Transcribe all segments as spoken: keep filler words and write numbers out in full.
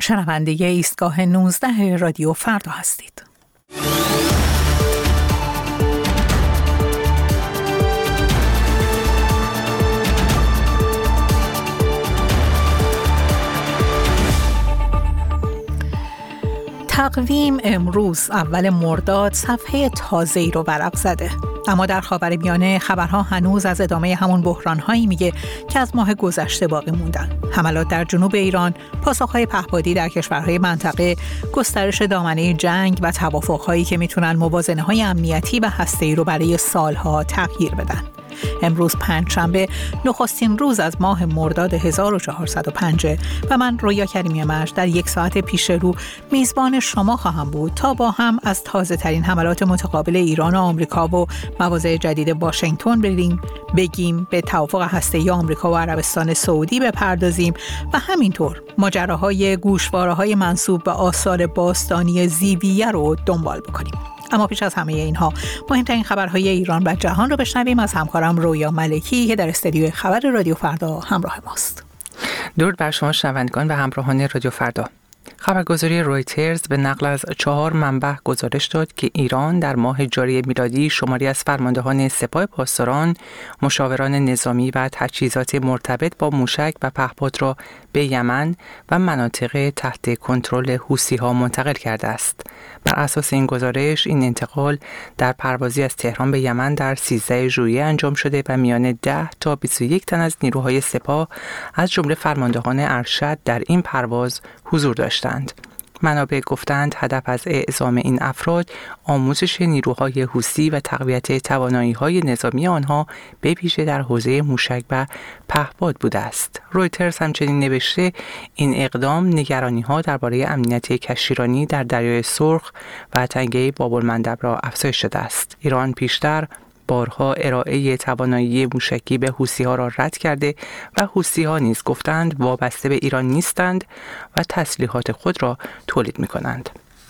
شنونده ایستگاه نوزده رادیو فردا هستید. تقویم امروز اول مرداد صفحه تازه‌ای رو ورق زده، اما در خاورمیانه خبرها هنوز از ادامه همون بحران‌هایی میگه که از ماه گذشته باقی موندن. حملات در جنوب ایران، پاسخ‌های پهپادی در کشورهای منطقه، گسترش دامنه جنگ و توافق‌هایی که میتونن موازنه‌های امنیتی و هسته‌ای رو برای سالها تغییر بدن. امروز پنجشنبه نخستین روز از ماه مرداد هزار و چهارصد و پنج و من رویا کریمی مرج در یک ساعت پیش رو میزبان شما خواهم بود تا با هم از تازه ترین حملات متقابل ایران و آمریکا و مواضع جدید واشنگتن بریم بگیم، به توافق هسته‌ای آمریکا و عربستان سعودی بپردازیم و همینطور ماجراهای گوشواره‌های منسوب به آثار باستانی زیویه رو دنبال بکنیم. اما پیش از همه اینها مهمترین خبرهای ایران و جهان رو بشنویم از همکارم رویا ملکی که در استودیوی خبر رادیو فردا همراه ماست. درود بر شما شنوندگان و همراهان رادیو فردا. خبرگزاری رویترز به نقل از چهار منبع گزارش داد که ایران در ماه جاری میلادی شماری از فرماندهان سپاه پاسداران، مشاوران نظامی و تجهیزات مرتبط با موشک و پهپاد را به یمن و مناطق تحت کنترل حوثی‌ها منتقل کرده است. بر اساس این گزارش این انتقال در پروازی از تهران به یمن در سیزده ژوئیه انجام شده و میان ده تا بیست و یک تن از نیروهای سپاه از جمله فرماندهان ارشد در این پرواز حضور داشتند. منابع گفتند هدف از اعزام این افراد آموزش نیروهای حوثی و تقویت توانایی‌های نظامی آنها به ویژه در حوزه موشک و پهپاد بوده است. رویترز همچنین نوشته این اقدام نگرانی‌ها درباره امنیت کشتیرانی در دریای سرخ و تنگه باب‌المندب را افزایش داده است. ایران پیشتر بارها ارائه توانایی موشکی به حوثی‌ها را رد کرده و حوثی‌ها نیز گفتند وابسته به ایران نیستند و تسلیحات خود را تولید می‌کنند.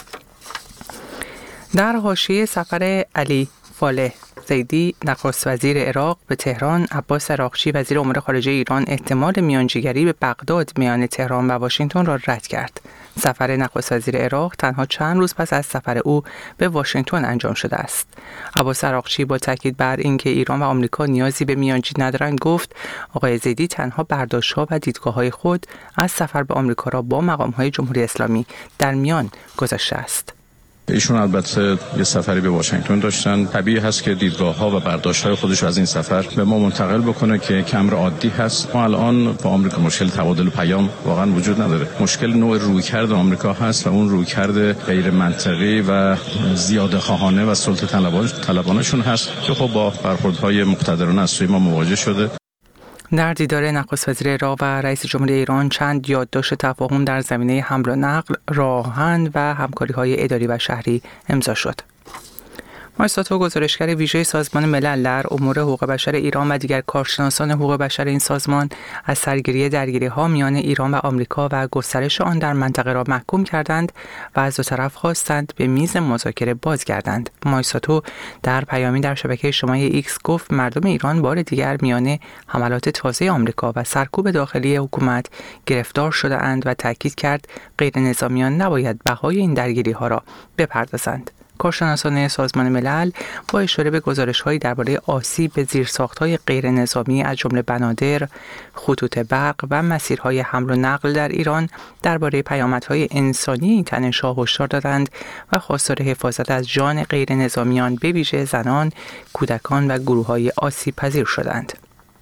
در حاشیه سفر علی فالح زیدی نخست وزیر عراق به تهران، عباس عراقچی وزیر امور خارجه ایران احتمال میانجیگری به بغداد میان تهران و واشنگتن را رد کرد. سفر نخست وزیر عراق تنها چند روز پس از سفر او به واشنگتن انجام شده است. عباس عراقچی با تاکید بر اینکه ایران و آمریکا نیازی به میانجی ندارند گفت آقای زیدی تنها برداشت‌ها و دیدگاه‌های خود از سفر به آمریکا را با مقام‌های جمهوری اسلامی در میان گذاشته است. ایشون البته یه سفری به واشنگتن داشتن، طبیعی هست که دیدگاه‌ها و برداشت‌های خودش از این سفر به ما منتقل بکنه که کمر عادی هست. ما الان با آمریکا مشکل تبادل پیام واقعا وجود نداره. مشکل نوع رویکرد آمریکا هست و اون رویکرد غیر منطقی و زیاده خواهانه و سلطه طلبانه‌شون هست که خب با برخوردهای مقتدرانه از سوی ما مواجه شده. در دیدار نخست وزیر عراق و رئیس جمهوری ایران چند یادداشت تفاهم در زمینه حمل و نقل، راه‌آهن و همکاری‌های اداری و شهری امضا شد. مایساتو گزارشگر ویژه سازمان ملل در امور حقوق بشر ایران و دیگر کارشناسان حقوق بشر این سازمان از سرگیری درگیری‌ها میان ایران و آمریکا و گسترش آن در منطقه را محکوم کردند و از دو طرف خواستند به میز مذاکره بازگردند. مایساتو در پیامی در شبکه اجتماعی ایکس گفت مردم ایران بار دیگر میان حملات تازه آمریکا و سرکوب داخلی حکومت گرفتار شده‌اند و تاکید کرد غیر نظامیان نباید بهای این درگیری‌ها را بپردازند. کارشناسان سازمان ملل با اشاره به گزارش‌هایی درباره آسیب به زیرساخت‌های غیر نظامی از جمله بنادر، خطوط برق و مسیرهای حمل و نقل در ایران درباره پیامدهای انسانی این تنش‌ها هشدار دادند و خواستار حفاظت از جان غیر نظامیان به ویژه زنان، کودکان و گروه‌های آسیب پذیر شدند.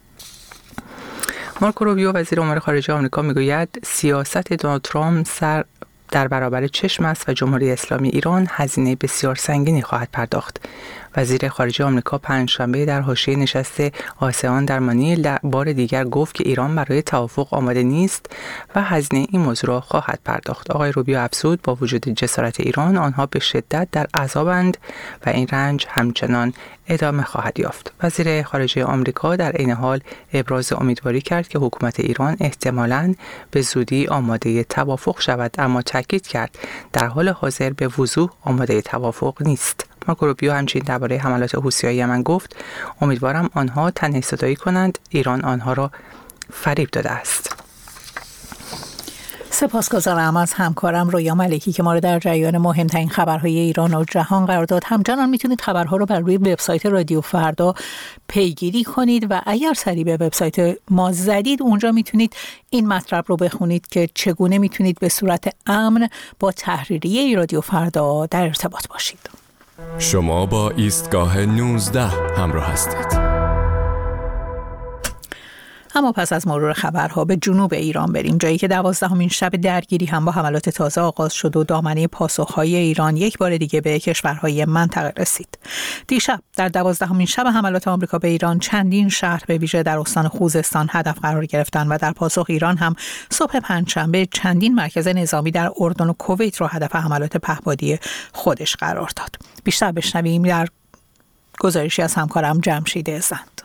مارکو روبیو وزیر امور خارجه آمریکا میگوید سیاست دونالد ترامپ سر در برابر چشم است و جمهوری اسلامی ایران هزینه بسیار سنگینی خواهد پرداخت. وزیر خارجه آمریکا پنجشنبه در حاشیه نشست آسئان در مانیل بار دیگر گفت که ایران برای توافق آماده نیست و هزینه این موضوع را خواهد پرداخت. آقای روبیو افزود با وجود جسارت ایران آنها به شدت در عذابند و این رنج همچنان ادامه خواهد یافت. وزیر خارجه آمریکا در عین حال ابراز امیدواری کرد که حکومت ایران احتمالاً به زودی آماده توافق شود، اما تاکید کرد در حال حاضر به وضوح آماده توافق نیست. مارکو روبیو همچنین درباره حملات حوثی‌های یمن گفت امیدوارم آنها تنه صدایی کنند، ایران آنها را فریب داده است. سپاسگزارم از همکارم رویا ملکی که ما رو در جریان مهمترین خبرهای ایران و جهان قرار داد. همچنان میتونید خبرها رو بر روی وبسایت رادیو فردا پیگیری کنید و اگر سری به وبسایت ما زدید اونجا میتونید این مطلب رو بخونید که چگونه میتونید به صورت امن با تحریریه رادیو فردا در ارتباط باشید. شما با ایستگاه نوزده همراه هستید. اما پس از مرور خبرها به جنوب ایران بریم، جایی که دوازدهمین شب درگیری هم با حملات تازه آغاز شد و دامنه پاسخهای ایران یک بار دیگه به کشورهای منطقه رسید. دیشب در دوازدهمین شب حملات آمریکا به ایران چندین شهر به ویژه در استان خوزستان هدف قرار گرفتن و در پاسخ ایران هم صبح پنجشنبه چندین مرکز نظامی در اردن و کویت رو هدف حملات پهپادی خودش قرار داد. بیشتر بشنویم در گزارشی از همکارم جمشید عزت.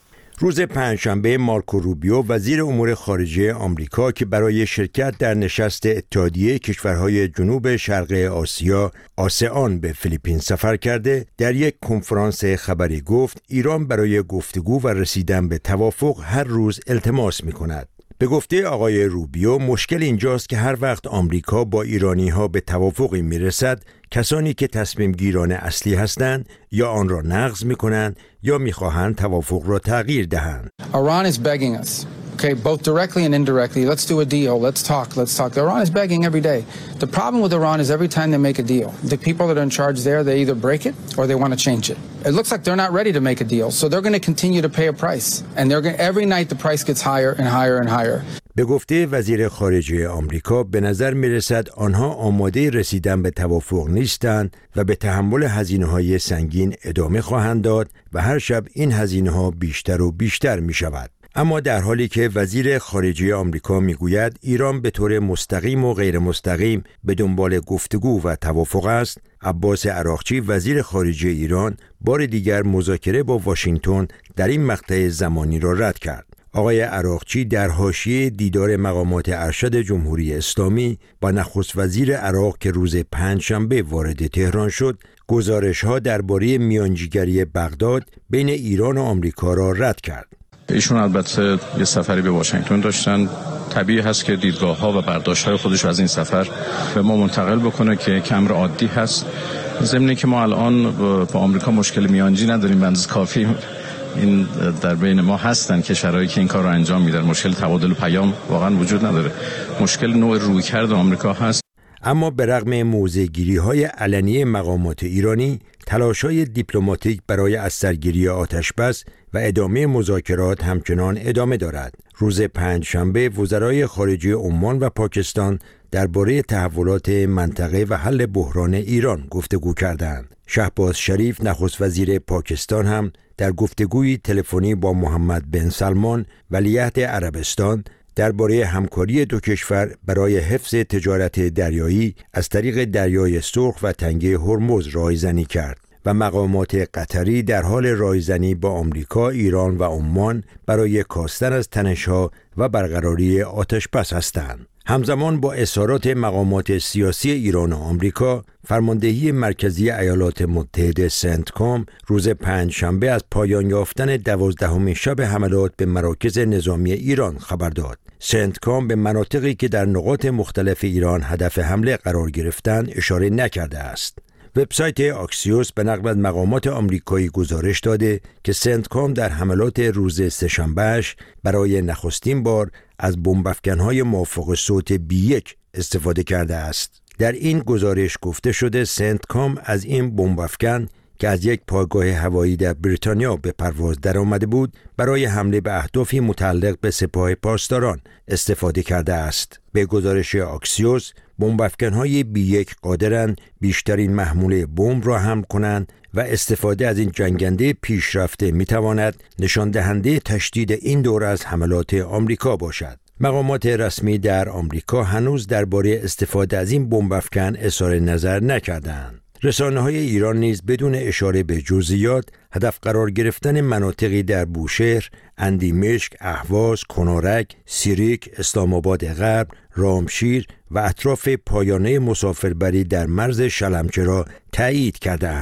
روز پنجشنبه مارکو روبیو وزیر امور خارجه آمریکا که برای شرکت در نشست اتحادیه کشورهای جنوب شرق آسیا آسئان به فیلیپین سفر کرده، در یک کنفرانس خبری گفت ایران برای گفتگو و رسیدن به توافق هر روز التماس می‌کند. به گفته آقای روبیو مشکل اینجاست که هر وقت آمریکا با ایرانی ها به توافقی میرسد، کسانی که تصمیم گیران اصلی هستند یا آن را نقض میکنند یا میخواهند توافق را تغییر دهند. Iran is begging us. Okay, both directly and indirectly. Let's do a deal. Let's talk. Let's talk. Iran is begging every day. The problem with Iran is every time they make a deal, the people that are in charge there, they either break it or they want to change it. It looks like they're not ready to make a deal, so they're going to continue to pay a price. And they're going every night the price gets higher and higher and higher. به گفته وزیر خارجه آمریکا به نظر میرسد آنها آماده رسیدن به توافق نیستند و به تحمل هزینه‌های سنگین ادامه خواهند داد و هر شب این هزینه‌ها بیشتر و بیشتر می شود. اما در حالی که وزیر خارجه آمریکا میگوید ایران به طور مستقیم و غیر مستقیم به دنبال گفتگو و توافق است، عباس عراقچی وزیر خارجه ایران بار دیگر مذاکره با واشنگتن در این مقطع زمانی را رد کرد. آقای عراقچی در حاشیه دیدار مقامات ارشد جمهوری اسلامی با نخست وزیر عراق که روز پنجشنبه وارد تهران شد، گزارش‌ها درباره میانجیگری بغداد بین ایران و آمریکا را رد کرد. ایشون البته یه سفری به واشنگتن داشتن. طبیعی هست که دیدگاه‌ها و برداشت‌های خودش از این سفر به ما منتقل بکنه که کمر عادی هست. ضمن که ما الان با آمریکا مشکل میانجی نداریم، بنز کافی این در بین ما هستن کشورهایی که این کار رو انجام میدن. مشکل تبادل پیام واقعا وجود نداره. مشکل نوع رویکرد آمریکا هست. اما به رغم موضع‌گیری‌های علنی مقامات ایرانی، تلاش‌های دیپلماتیک برای از سرگیری آتش‌بس و ادامه مذاکرات همچنان ادامه دارد. روز پنجشنبه وزرای خارجه عمان و پاکستان درباره تحولات منطقه و حل بحران ایران گفتگو کردند. شهباز شریف نخست وزیر پاکستان هم در گفتگوی تلفنی با محمد بن سلمان ولیعهد عربستان درباره همکاری دو کشور برای حفظ تجارت دریایی از طریق دریای سرخ و تنگه هرمز رایزنی کرد و مقامات قطری در حال رایزنی با آمریکا، ایران و عمان برای کاستن از تنش‌ها و برقراری آتش‌بس هستند. همزمان با اظهارات مقامات سیاسی ایران و آمریکا، فرماندهی مرکزی ایالات متحده سنتکام روز پنجشنبه از پایان یافتن دوازدهمین شب حملات به مراکز نظامی ایران خبر داد. سنتکام به مناطقی که در نقاط مختلف ایران هدف حمله قرار گرفتند اشاره نکرده است. وبسایت آکسیوس به نقل از مقامات آمریکایی گزارش داده که سنتکام در حملات روز سه‌شنبه‌اش برای نخستین بار از بمب‌افکن‌های موافق صوت بی یک استفاده کرده است. در این گزارش گفته شده سنتکام از این بمب‌افکن که از یک پایگاه هوایی در بریتانیا به پرواز درآمده بود برای حمله به اهدافی متعلق به سپاه پاسداران استفاده کرده است. به گزارش آکسیوس بمب‌افکن‌های بی یک قادرند بیشترین محموله بمب را حمل کنند و استفاده از این جنگنده پیشرفته می‌تواند نشان دهنده تشدید این دور از حملات آمریکا باشد. مقامات رسمی در آمریکا هنوز درباره استفاده از این بمب‌افکن اظهار نظر نکردند. رسانه‌های ایران نیز بدون اشاره به جزئیات هدف قرار گرفتن مناطقی در بوشهر، اندیمشک، اهواز، کنارک، سیریک، اسلام آباد غرب، رامشیر و اطراف پایانه مسافربری در مرز شلمچه را تایید کرده‌اند.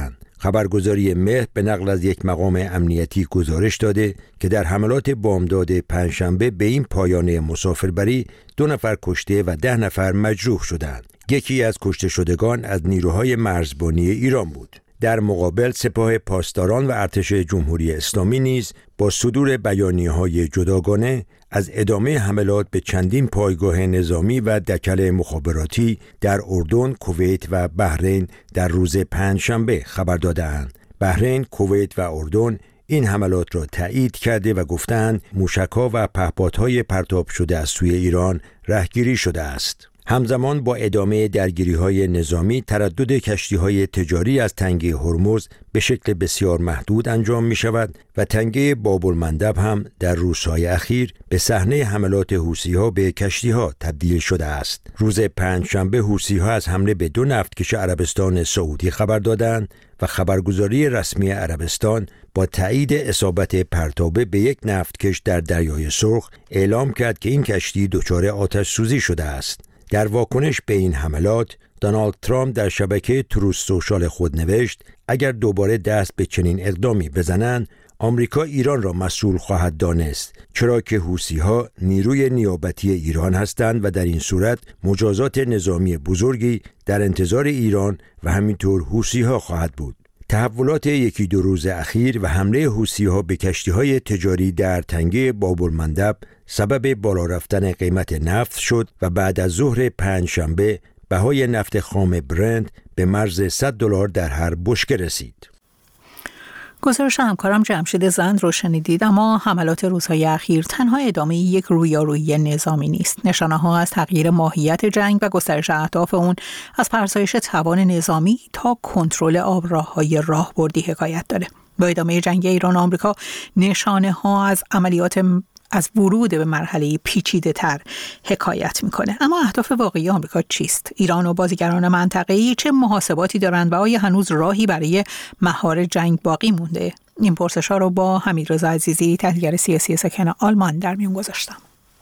خبرگزاری مهر به نقل از یک مقام امنیتی گزارش داده که در حملات بامداد پنجشنبه به این پایانه مسافربری دو نفر کشته و ده نفر مجروح شدند. یکی از کشته شدگان از نیروهای مرزبانی ایران بود. در مقابل سپاه پاسداران و ارتش جمهوری اسلامی نیز با صدور بیانیه‌های جداگانه از ادامه حملات به چندین پایگاه نظامی و دکل مخابراتی در اردن، کویت و بحرین در روز پنجشنبه خبر دادند. بحرین، کویت و اردن این حملات را تایید کرده و گفتند موشک‌ها و پهپادهای پرتاب شده از سوی ایران رهگیری شده است. همزمان با ادامه درگیری‌های نظامی، تردد کشتی‌های تجاری از تنگه هرمز به شکل بسیار محدود انجام می‌شود و تنگه باب‌المندب هم در روزهای اخیر به صحنه حملات حوثی‌ها به کشتی‌ها تبدیل شده است. روز پنجشنبه حوثی‌ها از حمله به دو نفتکش عربستان سعودی خبر دادند و خبرگزاری رسمی عربستان با تایید اصابت پرتابه به یک نفتکش در دریای سرخ اعلام کرد که این کشتی دچار آتش سوزی شده است. در واکنش به این حملات، دونالد ترامپ در شبکه تروث سوشال خود نوشت اگر دوباره دست به چنین اقدامی بزنند، آمریکا ایران را مسئول خواهد دانست، چرا که حوثی‌ها نیروی نیابتی ایران هستند و در این صورت مجازات نظامی بزرگی در انتظار ایران و همینطور حوثی‌ها خواهد بود. تحولات یکی دو روز اخیر و حمله حوثی‌ها به کشتی‌های تجاری در تنگه باب‌المندب سبب بالا رفتن قیمت نفت شد و بعد از ظهر پنجشنبه بهای نفت خام برنت به مرز صد دلار در هر بشکه رسید. گزارش همکارم جمشید زند رو شنیدید. اما حملات روزهای اخیر تنها ادامه یک رویارویی نظامی نیست. نشانه ها از تغییر ماهیت جنگ و گسترش اهداف اون از فرسایش توان نظامی تا کنترل آبراههای راهبردی حکایت داره. با ادامه جنگ ایران و آمریکا نشانه ها از عملیات از ورود به مرحله پیچیده تر حکایت میکنه. اما اهداف واقعی آمریکا چیست؟ ایران و بازیگران منطقه‌ای چه محاسباتی دارند و آیا هنوز راهی برای مهار جنگ باقی مونده؟ این پرسش‌ها رو با حمیدرضا عزیزی، تحلیلگر سیاسی ساکن آلمان، در میون گذاشتم.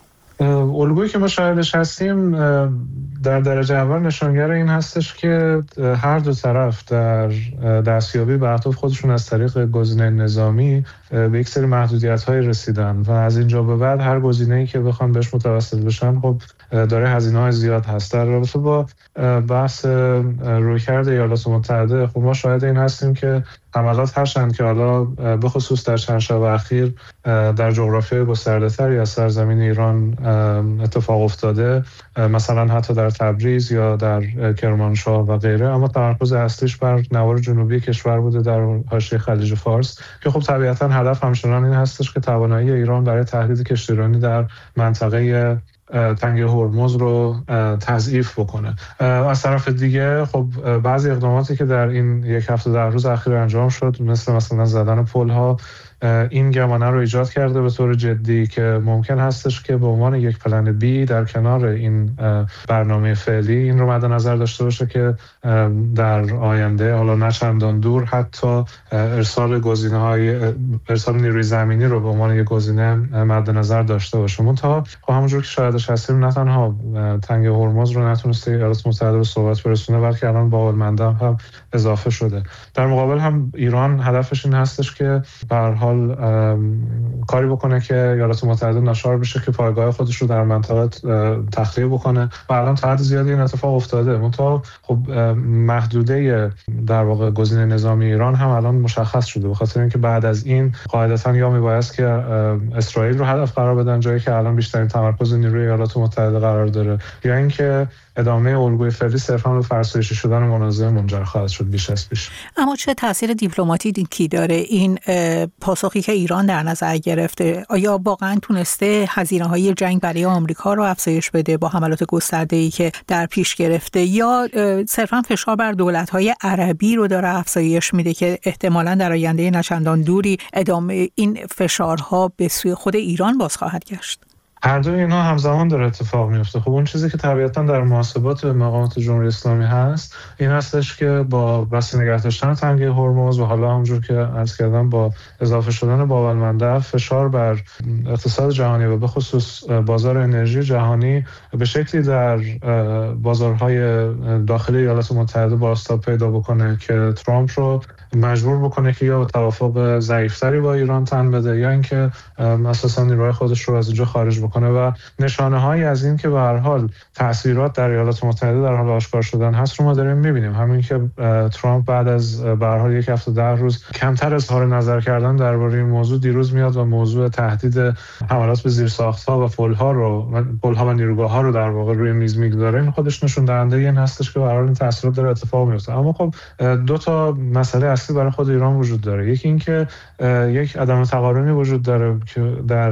الگویی که ما شاهدش هستیم در درجه اول نشانگر این هستش که هر دو طرف در دستیابی به اهداف خودشون از طریق گزینه نظامی به یک سری محدودیت‌های رسیدن و از اینجا به بعد هر گزینه‌ای که بخوان بهش متوسل بشن خب داره هزینه‌های زیاد هست. در رابطه با بحث رویکرد ایالات متحده خب ما شاهد این هستیم که حملات هرچند که حالا به خصوص در چند شب اخیر در جغرافیای گسترده‌تری از سرزمین ایران اتفاق افتاده، مثلا حتی در تبریز یا در کرمانشاه و غیره، اما تمرکز اصلیش بر نوار جنوبی کشور بوده در حاشیه خلیج فارس که خب طبیعتاً هدف همچنان این هستش که توانایی ایران برای تهدید کشتیرانی در منطقه تنگه هرمز رو تضعیف بکنه. از طرف دیگه خب بعضی اقداماتی که در این یک هفته در روز اخیر انجام شد، مثل مثلا زدن پل‌ها، این گمانه رو ایجاد کرده به طور جدی که ممکن هستش که به عنوان یک پلن بی در کنار این برنامه فعلی این رو مد نظر داشته باشه که در آینده حالا نه چندان دور حتی ارسال گزینه‌های ارسال نیروی زمینی رو به عنوان یک گزینه مد نظر داشته باشه. منتها خب همونجور که شاهدش هستیم نه تنها تنگه هرمز رو نتونسته ایالات متحده به ثبات برسونه بلکه الان باب‌المندب هم اضافه شده. در مقابل هم ایران هدفش این هستش که به هر حال کاری بکنه که ایالات متحده ناچار بشه که پایگاه خودش رو در منطقه تخلیه بکنه و الان تا حد زیادی این اتفاق افتاده. منتها خب محدوده در واقع گزینه نظامی ایران هم الان مشخص شده، به خاطر اینکه بعد از این قاعدتاً یا میبایست که اسرائیل رو هدف قرار بدن جایی که الان بیشترین تمرکز نیروی ایالات متحده قرار داره، یا اینکه ادامه الگوی فعلی صرفاً به فرسایشی شدن مناظره منجر خواهد شد بیش از پیش. اما چه تاثیر دیپلماتیکی داره این پاسخی که ایران در نظر گرفته؟ آیا واقعاً تونسته هزینه‌های جنگ برای آمریکا رو افزایش بده با حملات گسترده‌ای که در پیش گرفته، یا صرفاً فشار بر دولت‌های عربی رو داره افزایش میده که احتمالاً در آینده نچندان دوری ادامه این فشارها به سوی خود ایران باز خواهد گشت؟ هر دو اینها همزمان داره اتفاق میفته. خب اون چیزی که طبیعتاً در محاسبات مقامات جمهوری اسلامی هست این هستش که با بس نگه داشتن تنگه هرمز و حالا همونجور که عرض کردم با اضافه شدن باب المندب فشار بر اقتصاد جهانی و به خصوص بازار انرژی جهانی به شکلی در بازارهای داخلی ایالات متحده بازتاب پیدا بکنه که ترامپ رو مجبور بکنه که یا به توافق ضعیفتری با ایران تن بده یا اینکه اساسا نیروهای خودش رو از اینجا خارج بکنه و نشانه هایی از این که به هر حال تأثیرات در ایالات متحده در حال آشکار شدن هست رو ما داریم می‌بینیم. همین که ترامپ بعد از به هر حال یک هفته ده روز کمتر اظهار نظر کردن درباره این موضوع دیروز میاد و موضوع تهدید حملات به زیرساخت‌ها و پل‌ها رو پل‌ها و نیروگاه‌ها رو در واقع روی میز میگذاره. این خودش نشون دهنده این هستش که به هر حال این تأثیرات داره اتفاق میفته. اما خب دو تا مسئله اصلی برای خود ایران وجود داره. یکی این که یک عدم تقارنی وجود داره که در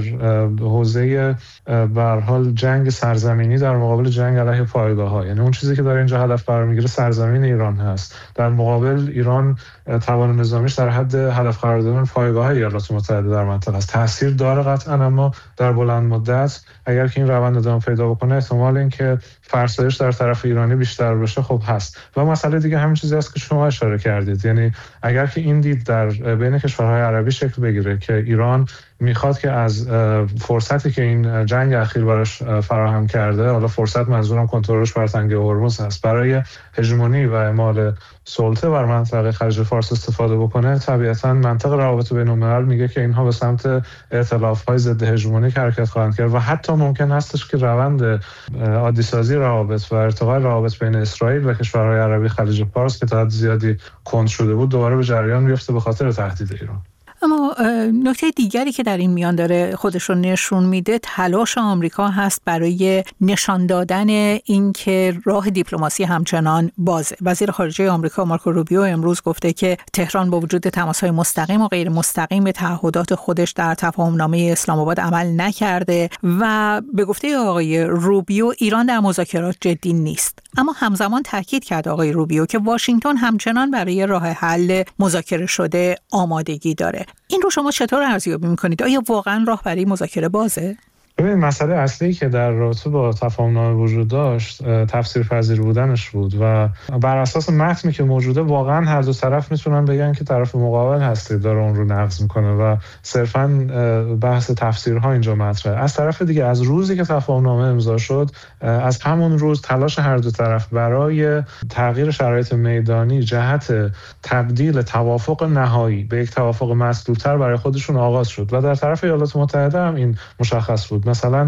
حوزه به هر حال جنگ سرزمینی در مقابل جنگ علیه پایگاه‌ها، یعنی اون چیزی که داره اینجا هدف قرار میگیره سرزمین ایران هست، در مقابل ایران توان نظامیش در حد هدف قرار دادن پایگاه‌های ایالات متحده در منطقه است. تاثیر داره قطعاً، اما در بلند مدت اگر که این روند ادامه پیدا بکنه احتمال اینکه فرسایش در طرف ایرانی بیشتر بشه خب هست. و مسئله دیگه همین چیزی است که شما اشاره کردید، یعنی اگر که این دید در بین کشورهای عربی شکل بگیره که ایران میخواد که از فرصتی که این جنگ اخیر براش فراهم کرده، حالا فرصت منظورم کنترلش بر تنگه هرمز هست، برای هژمونی و اعمال سلطه بر منطقه خلیج فارس استفاده بکنه، طبیعتاً منطق روابط بین‌الملل میگه که اینها به سمت ائتلاف‌های ضد هژمونیک حرکت خواهند کرد و حتی ممکن هستش که روند عادی‌سازی روابط و ارتقاء روابط بین اسرائیل و کشورهای عربی خلیج فارس که تا حد زیادی کند شده بود دوباره به جریان بیفته به خاطر تهدید ایران. اما نکته دیگری که در این میان داره خودش رو نشون میده تلاش آمریکا هست برای نشان دادن اینکه راه دیپلماسی همچنان بازه. وزیر خارجه آمریکا مارکو روبیو امروز گفته که تهران با وجود تماس‌های مستقیم و غیر مستقیم به تعهدات خودش در تفاهم‌نامه اسلام آباد عمل نکرده و به گفته آقای روبیو ایران در مذاکرات جدی نیست. اما همزمان تاکید کرد آقای روبیو که واشنگتن همچنان برای راه حل مذاکره شده آمادگی داره. این رو شما چطور ارزیابی می‌کنید؟ آیا واقعا راه برای مذاکره بازه؟ ببین، مسئله اصلی که در رابطه با تفاهم‌نامه وجود داشت تفسیرپذیر بودنش بود و بر اساس متنی که موجوده واقعا هر دو طرف میتونن بگن که طرف مقابل هستی داره اون رو نقض میکنه و صرفاً بحث تفسیرها اینجا مطرحه. از طرف دیگه از روزی که تفاهم‌نامه امضا شد، از همون روز تلاش هر دو طرف برای تغییر شرایط میدانی جهت تبدیل توافق نهایی به یک توافق مطلوب‌تر برای خودشون آغاز شد و در طرف ایالات متحده هم این مشخص بود. مثلا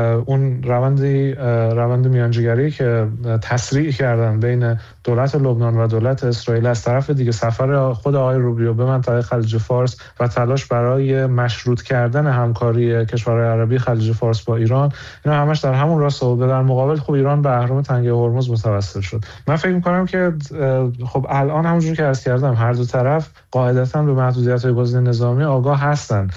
اون روندی روند میانجیگری که تسریع کردن بین دولت لبنان و دولت اسرائیل، از طرف دیگه سفر خود آقای روبیو به منطقه خلیج فارس و تلاش برای مشروط کردن همکاری کشورهای عربی خلیج فارس با ایران، اینا همش در همون راستا بود. در مقابل خب ایران به اهرام تنگه هرمز متوسل شد. من فکر می‌کنم که خب الان همونجوری که عرض کردم هر دو طرف قاعدتاً به محدودیت‌های گزینه نظامی آگاه هستن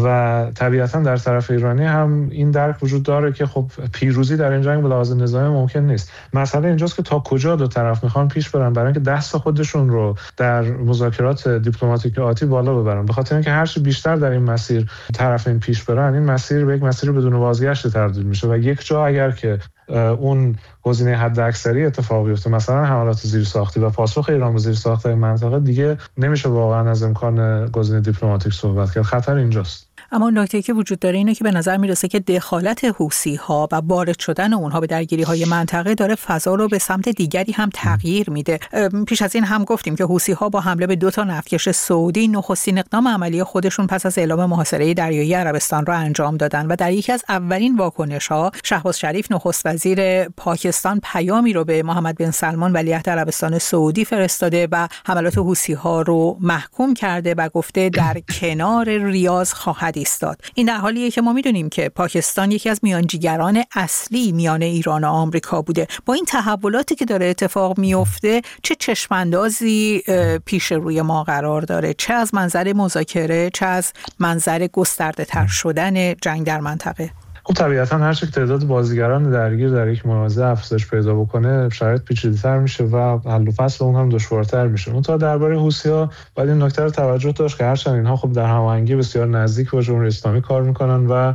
و طبیعتاً در طرف ایرانی هم این درک وجود داره که خب پیروزی در این جنگ به لحاظ نظامی ممکن نیست. مسئله اینجاست که تا کجا دو طرف میخوان پیش برن برای اینکه دست خودشون رو در مذاکرات دیپلماتیک آتی بالا ببرن. به خاطر اینکه هر چی بیشتر در این مسیر طرفین پیش برن، این مسیر به یک مسیر بدون بازگشت تبدیل میشه و یک جا اگر که اون گزینه حد اکثری اتفاق بیفته، مثلا حملات زیرساختی و پاسخ ایران به زیرساخت‌های منطقه، دیگه نمیشه واقعا از امکان گزینه دیپلماتیک صحبت کرد. خطر اینجاست. اما نکته که وجود داره اینه که به نظر میرسه که دخالت حوثی‌ها و وارد شدن اونها به درگیری‌های منطقه داره فضا رو به سمت دیگری هم تغییر میده. پیش از این هم گفتیم که حوثی‌ها با حمله به دو تا نفتکش سعودی نخستین اقدام عملی خودشون پس از اعلام محاصره دریایی عربستان را انجام دادن و در یکی از اولین واکنش‌ها شهباز شریف نخست وزیر پاکستان پیامی رو به محمد بن سلمان ولیعهد عربستان سعودی فرستاده و حملات حوثی‌ها رو محکوم کرده و گفته در کنار ریاض خواهد ایستاد. این در حالیه که ما میدونیم که پاکستان یکی از میانجیگران اصلی میان ایران و آمریکا بوده. با این تحولاتی که داره اتفاق میفته، چه چشماندازی پیش روی ما قرار داره، چه از منظر مذاکره، چه از منظر گسترده تر شدن جنگ در منطقه؟ خب طبیعتا هر چه تعداد بازیگران درگیر در یک منازعه افزایش پیدا بکنه، شرایط پیچیده‌تر میشه و حل و فصل اون هم دشوارتر میشه. اون تا درباره حوثی‌ها باید این نکته رو توجه داشت که هرچند اینها خب در هماهنگی بسیار نزدیک با جمهوری اسلامی کار میکنن و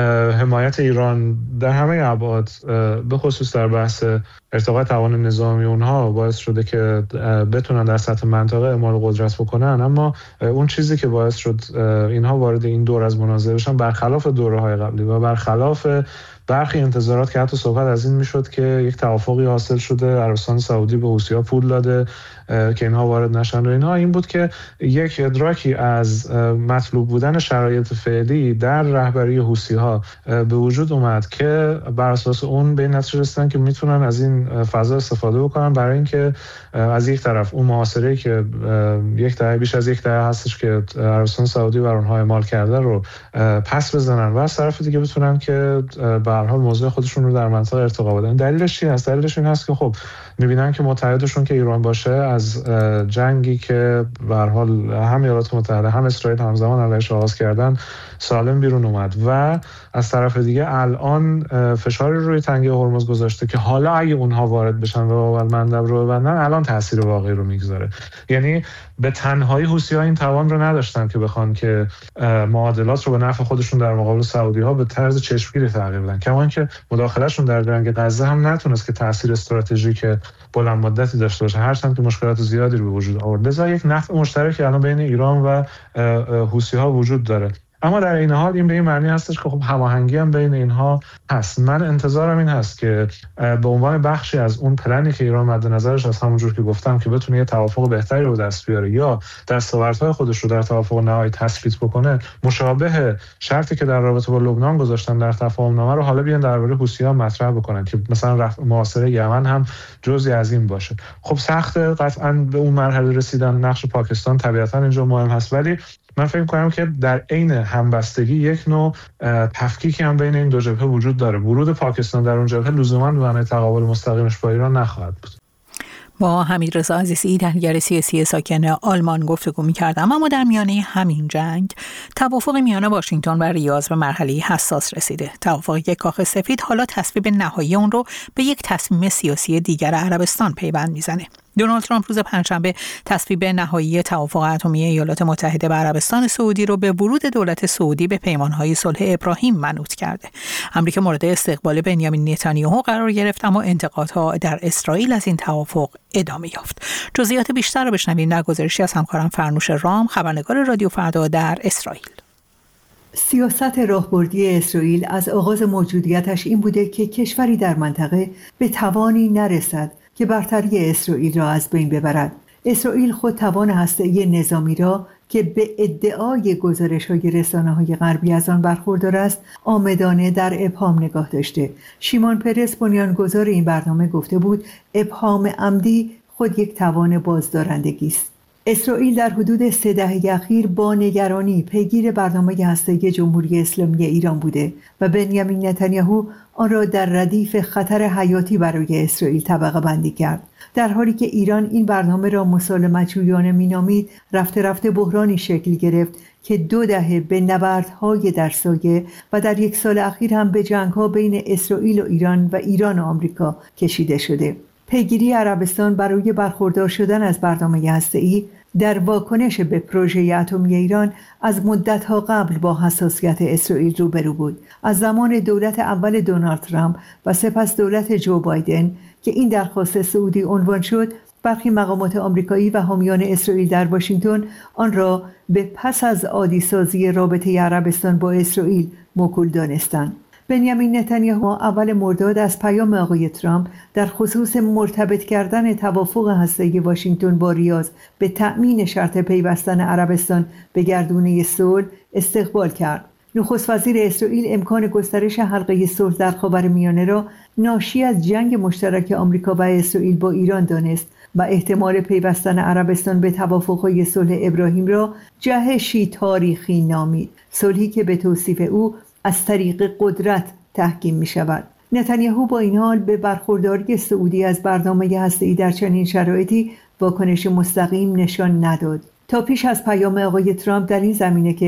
حمایت ایران در همه ابعاد به خصوص در بحث ارتقاء توان نظامی اونها باعث شده که بتونن در سطح منطقه اعمال قدرت بکنن، اما اون چیزی که باعث شد اینها وارد این دور از منازعه بشن برخلاف دوره‌های قبلی و برخلاف برخی انتظارات که حتی صحبت از این میشد که یک توافقی حاصل شده، عربستان سعودی به حوثی‌ها پول داده که اینها وارد نشن و اینها، این بود که یک ادراکی از مطلوب بودن شرایط فعلی در رهبری حوثی‌ها به وجود اومد که بر اساس اون به نتیجه رسیدن که میتونن از این فضا استفاده بکنن برای اینکه از یک طرف اون محاصره‌ای که یک دهه بیش از یک دهه هستش که عربستان سعودی بر اونها اعمال کرده رو پس بزنن و از طرف دیگه بتونن که به هر حال موضوع خودشون رو در منطقه ارتقا بدن. دلیلش چی هست؟ دلیلش این هست که خب می‌بینن که متحدشون که ایران باشه از جنگی که به هر حال هم ایالات متحده هم اسرائیل همزمان علیهش آغاز کردن سالم بیرون اومد و از طرف دیگه الان فشاری روی تنگه هرمز گذاشته که حالا اگه اونها وارد بشن و باب المندب رو ببندن الان تاثیر واقعی رو میگذاره. یعنی به تنهایی حوثی‌ها این توان رو نداشتن که بخوان که معادلات رو به نفع خودشون در مقابل سعودی‌ها به طرز چشمگیری تغییر بدن، کما اینکه مداخلهشون در جنگ غزه هم نتونست که تاثیر استراتژیک بلند مدتی داشته باشه، هرچند که مشکلات زیادی رو به وجود آورد. لذا یک نفع مشترکی الان بین ایران و حوثی‌ها وجود داره. اما در این حال این به این معنی هستش که خب هماهنگی هم بین اینها هست. من انتظارم این هست که به عنوان بخشی از اون پلنی که ایران مد نظرش از همونجور که گفتم که بتونه یه توافق بهتری رو دست بیاره یا دستاوردهای خودش رو در توافق نهایی تثبیت بکنه، مشابه شرطی که در رابطه با لبنان گذاشتن در تفاهم نامه رو حالا بیان درباره حوثی‌ها مطرح بکنن که مثلا محاصره یمن هم جزئی از این باشه. خب سخت قطعاً به اون مرحله رسیدن، نقش پاکستان طبیعتاً اینجا مهم هست، ولی من فکر می‌کنم که در عین همبستگی یک نوع تفکیکی هم بین این دو جبهه وجود داره. ورود پاکستان در اون جبهه لزوماً به معنای تقابل مستقیمش با ایران نخواهد بود. با حمیدرضا عزیزی تحلیلگر سیاسی ساکن آلمان گفتگو می‌کردم. اما در میانه همین جنگ توافق میان واشنگتن و ریاض به مرحله حساس رسیده. توافقی که کاخ سفید حالا تصویب نهایی اون رو به یک تصمیم سیاسی دیگر عربستان پیوند میزنه. دونالد ترامپ روز پنجشنبه تصویب نهایی توافق اتمی ایالات متحده به عربستان سعودی رو به ورود دولت سعودی به پیمانهای صلح ابراهیم منوط کرده. امریکا مورد استقبال بنیامین نتانیاهو قرار گرفت، اما انتقادها در اسرائیل از این توافق ادامه یافت. جزئیات بیشتر رو بشنویم در گزارشی از همکارم فرنوش رام، خبرنگار رادیو فردا در اسرائیل. سیاست راهبردی اسرائیل از آغاز موجودیتش این بوده که کشوری در منطقه به توانی نرسد که برتری اسرائیل را از بین ببرد. اسرائیل خود توان هسته‌ای نظامی را که به ادعای گزارش‌های رسانه‌های غربی از آن برخوردار است، آمدانه در ابهام نگاه داشته. شیمون پرس بنیانگذار این برنامه گفته بود ابهام عمدی خود یک توان بازدارندگی است. اسرائیل در حدود سه دهه اخیر با نگرانی پیگیر برنامه هسته‌ای جمهوری اسلامی ایران بوده و بنیامین نتانیاهو آن را در ردیف خطر حیاتی برای اسرائیل طبقه بندی کرد. در حالی که ایران این برنامه را مسالمت جویانه می‌نامید، رفته رفته بحرانی شکل گرفت که دو دهه به نبردهای در سایه و در یک سال اخیر هم به جنگ‌ها بین اسرائیل و ایران و ایران و آمریکا کشیده شده. پیگیری عربستان برای برخوردار شدن از برنامه هسته‌ای در واکنش به پروژه اتمی ایران از مدت‌ها قبل با حساسیت اسرائیل روبرو بود. از زمان دولت اول دونالد ترامپ و سپس دولت جو بایدن که این درخواست سعودی عنوان شد، برخی مقامات آمریکایی و حامیان اسرائیل در واشنگتن آن را به پس از عادی‌سازی رابطه عربستان با اسرائیل موکول دانستند. بنیامین نتانیاهو اول مرداد از پیام آقای ترامپ در خصوص مرتبط کردن توافق هسته‌ای واشنگتن با ریاض به تأمین شرط پیوستن عربستان به گردونه صلح استقبال کرد. نخست وزیر اسرائیل امکان گسترش حلقه صلح در خاورمیانه را ناشی از جنگ مشترک آمریکا و اسرائیل با ایران دانست و احتمال پیوستن عربستان به توافق‌های صلح ابراهیم را جهشی تاریخی نامید. صلحی که به توصیف او از طریق قدرت تحکیم می شود. نتانیاهو با این حال به برخورداری سعودی از برنامه هسته‌ای در چنین شرایطی واکنش مستقیم نشان نداد. تا پیش از پیام آقای ترامپ در این زمینه که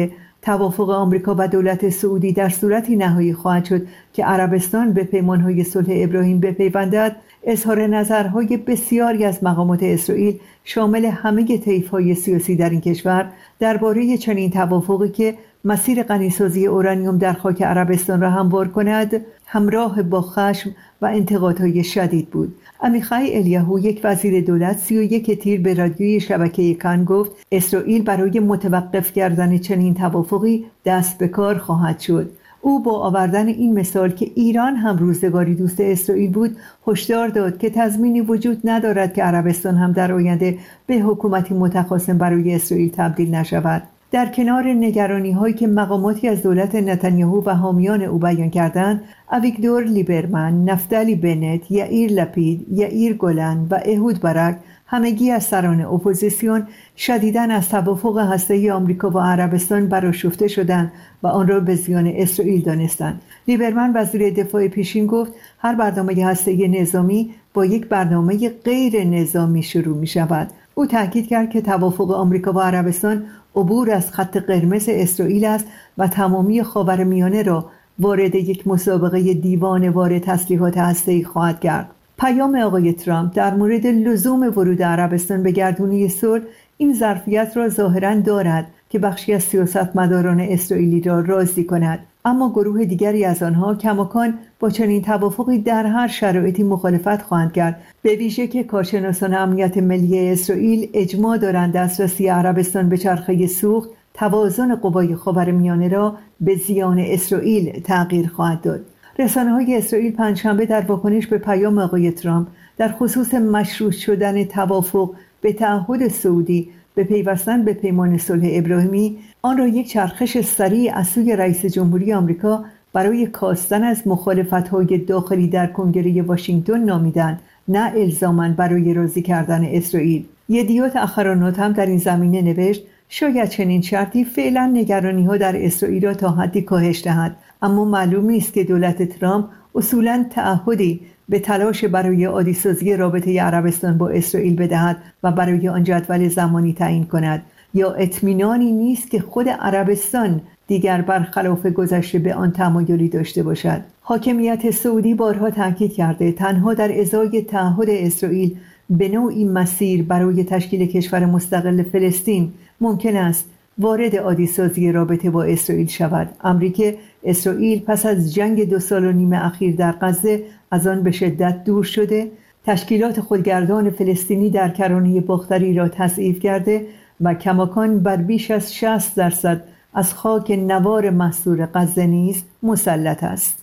توافق آمریکا و دولت سعودی در صورتی نهایی خواهد شد که عربستان به پیمانهای صلح ابراهیم بپیوندد، اظهار نظرهای بسیاری از مقامات اسرائیل شامل همه طیف‌های سیاسی در این کشور درباره چنین توافقی که مسیر غنیسازی اورانیوم در خاک عربستان را هموار کند، همراه با خشم و انتقادهای شدید بود. عمیخای الیهو، یک وزیر دولت، سی و یک تیر به رادیوی شبکه کان گفت اسرائیل برای متوقف کردن چنین توافقی دست به کار خواهد شد. او با آوردن این مثال که ایران هم روزگاری دوست اسرائیل بود، هشدار داد که تضمینی وجود ندارد که عربستان هم در آینده به حکومتی متخاصم برای اسرائیل تبدیل نشود. در کنار نگرانی هایی که مقاماتی از دولت نتانیاهو و حامیان او بیان کردند، اویگدور لیبرمن، نفتالی بنت، یائیر لپید، یائیر گولن و اهود برک، همگی از سران اپوزیسیون شدیداً از توافق هسته‌ای آمریکا و عربستان برآشفته شدند و آن را به زیان اسرائیل دانستند. لیبرمن وزیر دفاع پیشین گفت هر برنامه هسته‌ای نظامی با یک برنامه غیر نظامی شروع می شود. او تاکید کرد که توافق آمریکا و عربستان عبور از خط قرمز اسرائیل است و تمامی خاورمیانه را وارد یک مسابقه دیوانه‌وار تسلیحات هسته‌ای خواهد کرد. پیام آقای ترامپ در مورد لزوم ورود عربستان به گردونه صلح این ظرفیت را ظاهراً دارد که بخشی از سیاستمداران اسرائیلی را راضی کند، اما گروه دیگری از آنها کماکان با چنین توافقی در هر شرایطی مخالفت خواهند کرد، به ویژه که کارشناسان امنیت ملی اسرائیل اجماع دارند دسترسی عربستان به چرخه سوخت توازن قوای خاورمیانه را به زیان اسرائیل تغییر خواهد داد. رسانه‌های اسرائیل پنجشنبه در واکنش به پیام آقای ترامپ در خصوص مشروط شدن توافق به تعهد سعودی به پیوستن به پیمان صلح ابراهیمی آن را یک چرخش سریع از سوی رئیس جمهوری آمریکا برای کاستن از مخالفت‌های داخلی در کنگره واشنگتن نامیدند، نه الزاماً برای راضی کردن اسرائیل. یدیوت اخرانات هم در این زمینه نوشت شاید چنین شرطی فعلا نگرانی‌ها در اسرائیل را تا حدی کاهش دهد، اما معلوم نیست که دولت ترامپ اصولاً تعهدی به تلاش برای عادی‌سازی رابطه عربستان با اسرائیل بدهد و برای آن جدول زمانی تعیین کند، یا اطمینانی نیست که خود عربستان دیگر برخلاف گذشته به آن تمایلی داشته باشد. حاکمیت سعودی بارها تاکید کرده تنها در ازای تعهد اسرائیل به نوعی مسیر برای تشکیل کشور مستقل فلسطین ممکن است وارد عادی‌سازی رابطه با اسرائیل شود، امری که اسرائیل پس از جنگ دو سال و نیم اخیر در غزه از آن به شدت دور شده، تشکیلات خودگردان فلسطینی در کرانه باختری را تضعیف کرده و کماکان بر بیش از شصت درصد از خاک نوار محصور غزه نیز مسلط است.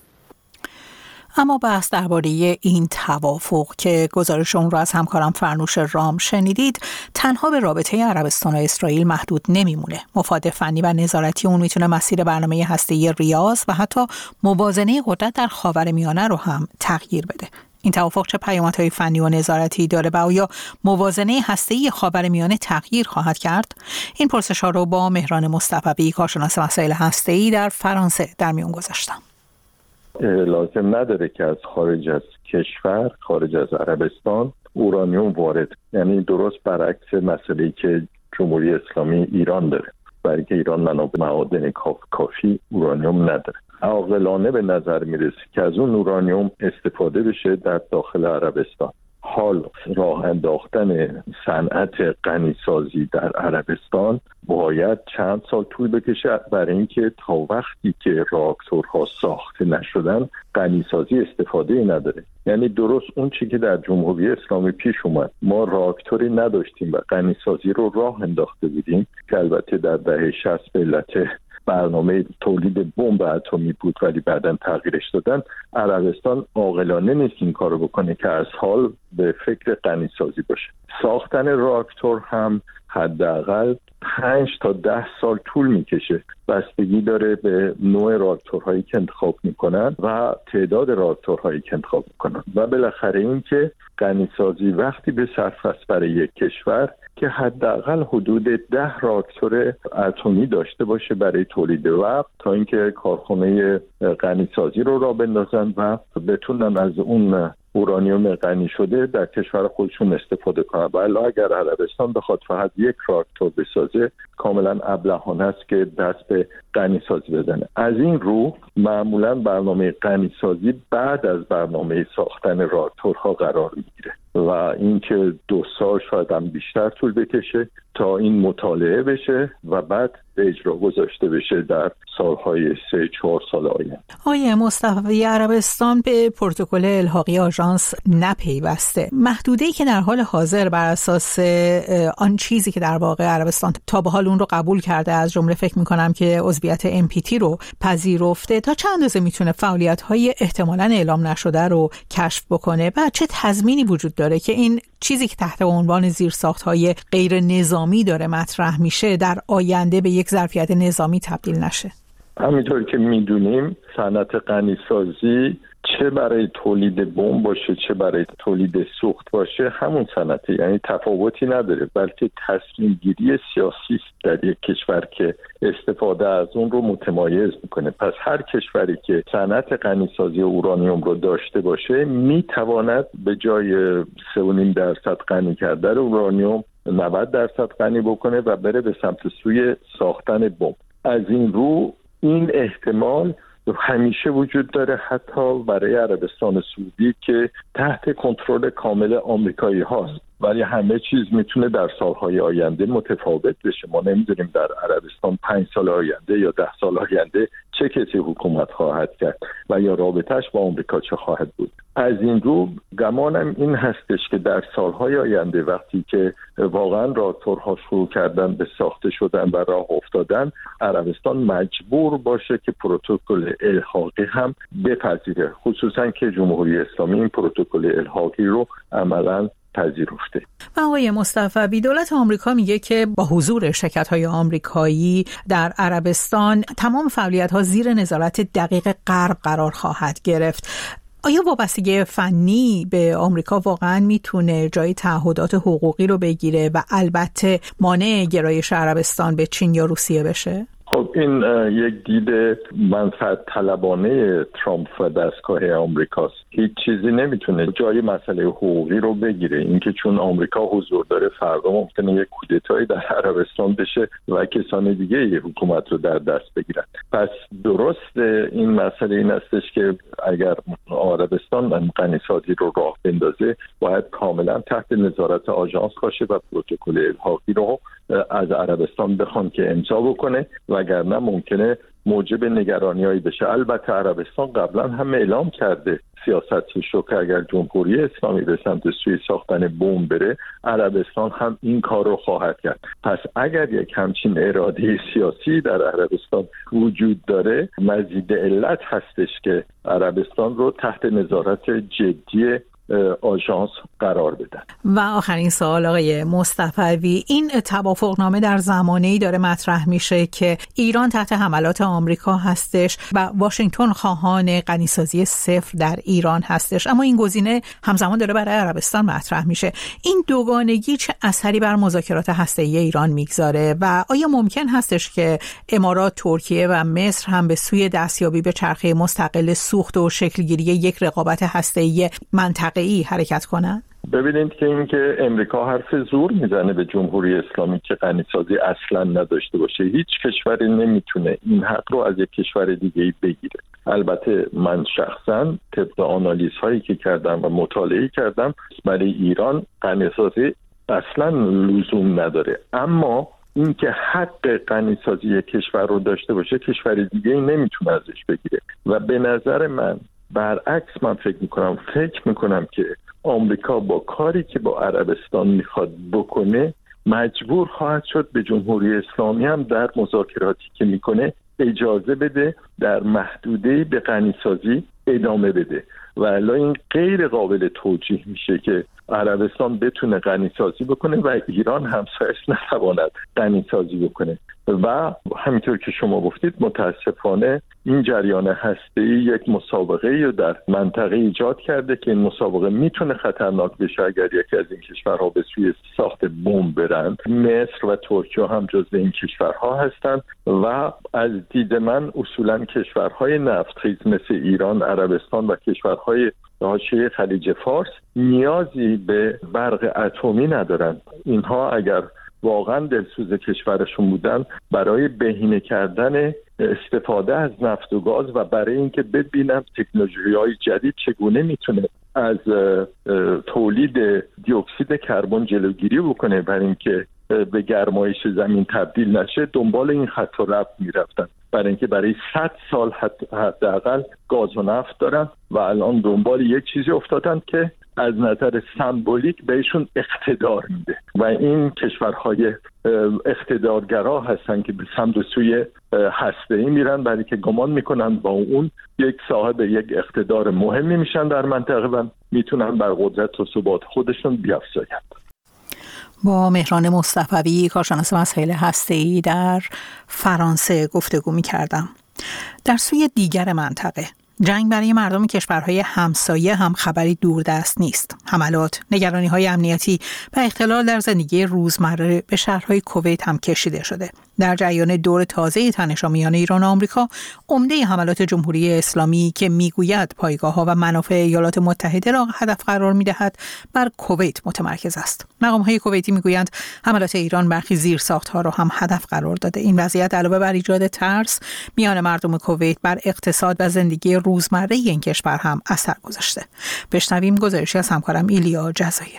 اما بحث درباره این توافق که گزارش اون را از همکارم فرنوش رام شنیدید تنها به رابطه عربستان و اسرائیل محدود نمیمونه. مفاد فنی و نظارتی اون میتونه مسیر برنامه هسته‌ای ریاض و حتی موازنه قدرت در خاورمیانه رو هم تغییر بده. این توافق چه پیامدهای فنی و نظارتی داره و آیا موازنه هسته‌ای خاورمیانه تغییر خواهد کرد؟ این پرسش‌ها رو با مهران مصطفی، کارشناس مسائل هسته‌ای در فرانسه، در میون گذاشتم. لازم نداره که از خارج از کشور، خارج از عربستان اورانیوم وارد، یعنی درست برعکس مسئله‌ای که جمهوری اسلامی ایران داره، برای که ایران منابع معادن کافی اورانیوم نداره. عاقلانه به نظر میرسه که از اون اورانیوم استفاده بشه در داخل عربستان. حال راه انداختن صنعت غنیسازی در عربستان باید چند سال طول بکشه، برای اینکه تا وقتی که راکتورها ساخته نشدن غنیسازی استفاده نداره. یعنی درست اون چی که در جمهوری اسلامی پیش اومد، ما راکتوری نداشتیم و غنیسازی رو راه انداخته بودیم که البته در دهه شصت به علت برنامه تولید بمب اتمی بود ولی بعداً تغییرش دادن. عربستان عاقلانه نیست این کارو بکنه که از حال به فکر غنیسازی باشه. ساختن راکتور هم حداقل پنج تا ده سال طول میکشه، بستگی داره به نوع راکتورهایی که انتخاب میکنن و تعداد راکتورهایی که انتخاب میکنن و بالاخره این که غنیسازی وقتی به صرف است برای یک کشور که حداقل حدود ده راکتور اتمی داشته باشه برای تولید وقت تا اینکه کارخانه غنیسازی رو راه بندازن و بتونن از اون اورانیوم غنی شده در کشور خودشون استفاده کنن. ولی اگر عربستان بخواد فقط یک راکتور بسازه کاملا ابلهانه است که دست به غنی سازی بزنه. از این رو معمولا برنامه غنی سازی بعد از برنامه ساختن راکتورها قرار میگیره و اینکه دو سال شاید هم بیشتر طول بکشه تا این مطالعه بشه و بعد به اجرا گذاشته بشه در سالهای سه چهار سال آینده. آقای مصطفی، عربستان به پروتکل الحاقی آژانس نپیوسته. محدوده‌ای که در حال حاضر بر اساس آن چیزی که در واقع عربستان تا به حال اون رو قبول کرده، از جمله فکر می‌کنم که عضویت ام پی تی رو پذیرفته، تا چند اندازه میتونه فعالیت‌های احتمالاً اعلام نشده رو کشف بکنه و چه تضمینی وجود داره که این چیزی که تحت عنوان زیرساخت‌های غیر نظامی داره مطرح میشه در آینده به یک ظرفیت نظامی تبدیل نشه؟ همینطور که میدونیم صنعت غنیسازی چه برای تولید بمب باشه چه برای تولید سوخت باشه همون صنعته، یعنی تفاوتی نداره، بلکه تصمیم گیری سیاسی است در یک کشور که استفاده از اون رو متمایز میکنه. پس هر کشوری که صنعت غنیسازی اورانیوم رو داشته باشه میتواند به جای سه و نیم درصد غنی کردن اورانیوم نود درصد غنی بکنه و بره به سمت سوی ساختن بمب. از این رو این احتمال همیشه وجود داره، حتی برای عربستان سعودی که تحت کنترل کامل آمریکایی هاست، ولی همه چیز میتونه در سالهای آینده متفاوت بشه. ما نمیدونیم در عربستان پنج سال آینده یا ده سال آینده چه کسی حکومت خواهد کرد و یا رابطش با آمریکا چه خواهد بود. از این رو گمانم این هستش که در سالهای آینده وقتی که واقعا راکتورها شروع کردن به ساخته شدن و راه افتادن، عربستان مجبور باشه که پروتکل الحاقی هم بپذیره، خصوصا که جمهوری اسلامی این پروتکل الحاقی رو عملاً پذیرفته. و آقای مصطفی، دولت آمریکا میگه که با حضور شرکت‌های آمریکایی در عربستان تمام فعالیت‌ها زیر نظارت دقیق غرب قرار خواهد گرفت. آیا وابستگی فنی به آمریکا واقعاً میتونه جای تعهدات حقوقی رو بگیره و البته مانع گرایش عربستان به چین یا روسیه بشه؟ خب این یک دید منفعت طلبانه ترامپ و دستگاه آمریکاست. هیچ چیزی نمیتونه جای مسئله حقوقی رو بگیره. اینکه چون آمریکا حضور داره فردا ممکنه یک کودتایی در عربستان بشه و کسان دیگه ی حکومت رو در دست بگیرن. پس درست این مسئله این استش که اگر عربستان غنیسازی رو راه بندازه باید کاملا تحت نظارت آژانس باشه و پروتکل الحاقی رو از عربستان بخوان که امضا بکنه، وگرنه ممکنه موجب نگرانیایی بشه. البته عربستان قبلا هم اعلام کرده سیاستش رو که اگر جمهوری اسلامی به سمت سوی ساختن بمب بره، عربستان هم این کار رو خواهد کرد. پس اگر یک همچین اراده سیاسی در عربستان وجود داره، مزید علت هستش که عربستان رو تحت نظارت جدی آژانس قرار بدن. و آخرین سوال آقای مصطفی، این توافقنامه در زمانه‌ای داره مطرح میشه که ایران تحت حملات آمریکا هستش و واشنگتن خواهان غنیسازی صفر در ایران هستش، اما این گزینه همزمان داره برای عربستان مطرح میشه. این دوگانگی چه اثری بر مذاکرات هسته‌ای ایران میگذاره و آیا ممکن هستش که امارات، ترکیه و مصر هم به سوی دستیابی به چرخه مستقل سوخت و شکلگیری یک رقابت هسته‌ای منطقه‌ای حرکت کنن؟ ببینید که این که امریکا حرف زور میزنه به جمهوری اسلامی که غنیسازی اصلا نداشته باشه. هیچ کشوری نمیتونه این حق رو از یک کشور دیگه بگیره. البته من شخصا طبق آنالیز هایی که کردم و مطالعه کردم برای ایران غنیسازی اصلا لزوم نداره، اما این که حق غنیسازی یک کشور رو داشته باشه کشور دیگه نمیتونه ازش بگیره. و به نظر من برعکس من فکر میکنم فکر میکنم که آمریکا با کاری که با عربستان میخواد بکنه مجبور خواهد شد به جمهوری اسلامی هم در مذاکراتی که میکنه اجازه بده در محدوده‌ای به غنیسازی ادامه بده و الا این غیر قابل توجیه میشه که عربستان بتونه غنیسازی بکنه و ایران همسایش نتواند غنیسازی بکنه. و همینطور که شما گفتید متاسفانه این جریان هسته‌ای یک مسابقه رو در منطقه ایجاد کرده که این مسابقه میتونه خطرناک بشه اگر یکی از این کشورها به سوی ساخت بمب برند. مصر و ترکیه هم جزو این کشورها هستند و از دید من اصولا کشورهای نفتخیز مثل ایران، عربستان و کشورهای حاشیه خلیج فارس نیازی به برق اتمی ندارند. اینها اگر واقعا دلسوز کشورشون بودن برای بهینه کردن استفاده از نفت و گاز و برای اینکه ببینن تکنولوژی‌های جدید چگونه میتونه از تولید دی اکسید کربن جلوگیری بکنه برای اینکه به گرمایش زمین تبدیل نشه، دنبال این خط و ربط میرفتن برای اینکه برای صد سال حداقل گاز و نفت دارن و الان دنبال یک چیزی افتادن که از نظر سمبولیک بهشون اقتدار میده و این کشورهای اقتدارگرا هستن که به سمت و سوی هسته‌ای میرن برای که گمان میکنن با اون یک صاحب یک اقتدار مهمی میشن در منطقه و میتونن بر قدرت و ثبات خودشون بیافزایند. با مهران مصطفوی کارشناس مسائل هسته‌ای در فرانسه گفتگو می‌کردم. در سوی دیگر منطقه جنگ برای مردم کشورهای همسایه هم خبری دوردست نیست. حملات، نگرانی‌های امنیتی و اختلال در زندگی روزمره به شهرهای کویت هم کشیده شده. در جریان دور تازه تنش‌ها میان ایران و آمریکا، عمده حملات جمهوری اسلامی که میگوید پایگاه‌ها و منافع ایالات متحده را هدف قرار می‌دهد بر کویت متمرکز است. مقام‌های کویتی میگویند حملات ایران برخی زیرساخت‌ها را هم هدف قرار داده. این وضعیت علاوه بر ایجاد ترس میان مردم کویت بر اقتصاد و زندگی روزمره این کشور هم اثر گذاشته. بشنویم گزارشی از همکارم ایلیا جزایری.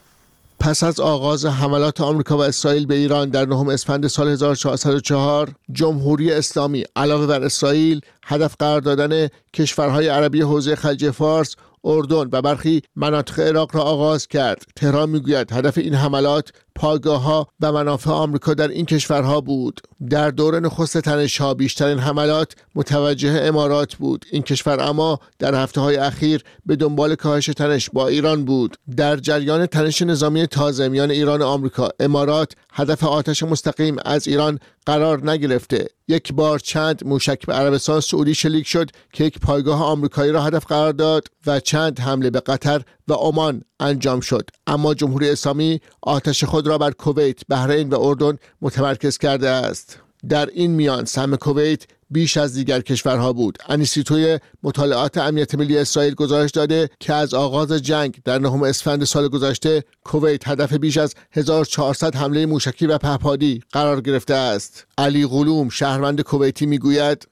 پس از آغاز حملات آمریکا و اسرائیل به ایران در نهم اسفند سال هزار و چهارصد و چهار، جمهوری اسلامی علاوه بر اسرائیل هدف قرار دادن کشورهای عربی حوزه خلیج فارس، اردن و برخی مناطق عراق را آغاز کرد. تهران میگوید هدف این حملات پایگاه‌ها و منافع آمریکا در این کشورها بود. در دور نخست تنش‌ها بیشترین حملات متوجه امارات بود. این کشور اما در هفته‌های اخیر به دنبال کاهش تنش با ایران بود. در جریان تنش نظامی تازه میان ایران و آمریکا، امارات هدف آتش مستقیم از ایران قرار نگرفته. یک بار چند موشک به عربستان سعودی شلیک شد که یک پایگاه آمریکایی را هدف قرار داد و چند حمله به قطر و عمان انجام شد. اما جمهوری اسلامی آتش خود را بر کویت، بحرین و اردن متمرکز کرده است. در این میان سهم کویت بیش از دیگر کشورها بود. انیستیتوی مطالعات امنیت ملی اسرائیل گزارش داده که از آغاز جنگ در نهم اسفند سال گذشته کویت هدف بیش از هزار و چهارصد حمله موشکی و پهپادی قرار گرفته است. علی غلوم شهروند کویتی میگوید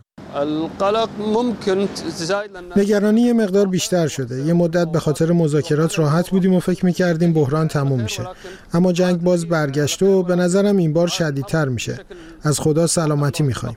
نگرانی یه مقدار بیشتر شده. یه مدت به خاطر مذاکرات راحت بودیم و فکر می‌کردیم بحران تموم میشه، اما جنگ باز برگشت و به نظرم این بار شدیدتر میشه. از خدا سلامتی می‌خوایم.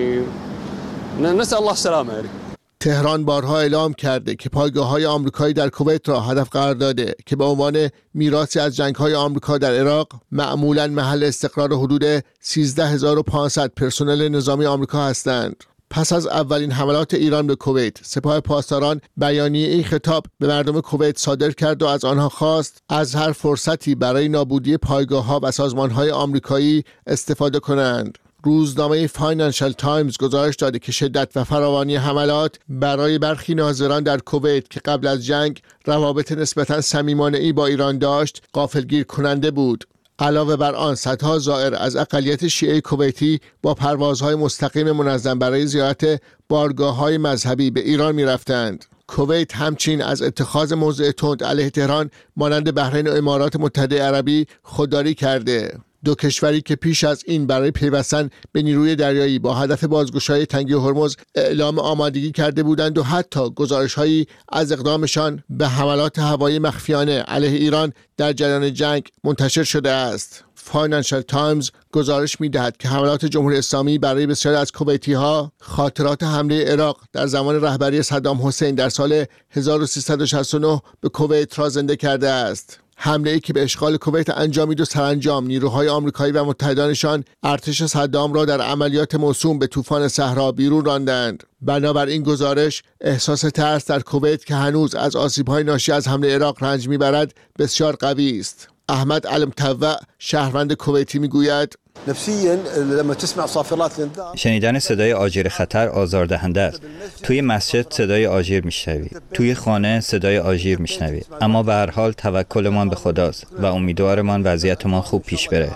تهران بارها اعلام کرده که پایگاه‌های آمریکایی در کویت را هدف قرار داده که به عنوان میراثی از جنگ‌های آمریکا در عراق معمولاً محل استقرار حدود سیزده هزار و پانصد پرسنل نظامی آمریکا هستند. پس از اولین حملات ایران به کویت، سپاه پاسداران بیانیه‌ای خطاب به مردم کویت صادر کرد و از آنها خواست از هر فرصتی برای نابودی پایگاه‌ها و سازمان‌های آمریکایی استفاده کنند. روزنامه فاینانشال تایمز گزارش داده که شدت و فراوانی حملات برای برخی ناظران در کویت که قبل از جنگ روابط نسبتاً صمیمانه‌ای با ایران داشت، غافلگیر کننده بود. علاوه بر آن، صدها زائر از اقلیت شیعه کویتی با پروازهای مستقیم منظم برای زیارت بارگاه‌های مذهبی به ایران می‌رفتند. کویت همچنین از اتخاذ موضع تند علیه تهران مانند بحرین و امارات متحده عربی خودداری کرده. دو کشوری که پیش از این برای پیوستن به نیروی دریایی با هدف بازگشایی تنگه هرمز اعلام آمادگی کرده بودند و حتی گزارش‌هایی از اقدامشان به حملات هوایی مخفیانه علیه ایران در جریان جنگ منتشر شده است. فاینانشال تایمز گزارش می‌دهد که حملات جمهوری اسلامی برای بسیاری از کویتی‌ها خاطرات حمله عراق در زمان رهبری صدام حسین در سال هزار و سیصد و شصت و نه به کویت را زنده کرده است. حمله‌ای که به اشغال کویت انجامید و سرانجام نیروهای آمریکایی و متحدانشان ارتش صدام را در عملیات موسوم به طوفان صحرا بیرون راندند. بنابراین گزارش احساس ترس در کویت که هنوز از آسیب‌های ناشی از حمله عراق رنج می‌برد بسیار قوی است. احمد المطوع شهروند کویتی میگوید شنیدن صدای آژیر خطر آزاردهنده است. توی مسجد صدای آژیر میشنوی، توی خانه صدای آژیر میشنوی، اما به هر حال توکلمان به خداست و امیدوارمان وضعیتمان خوب پیش بره.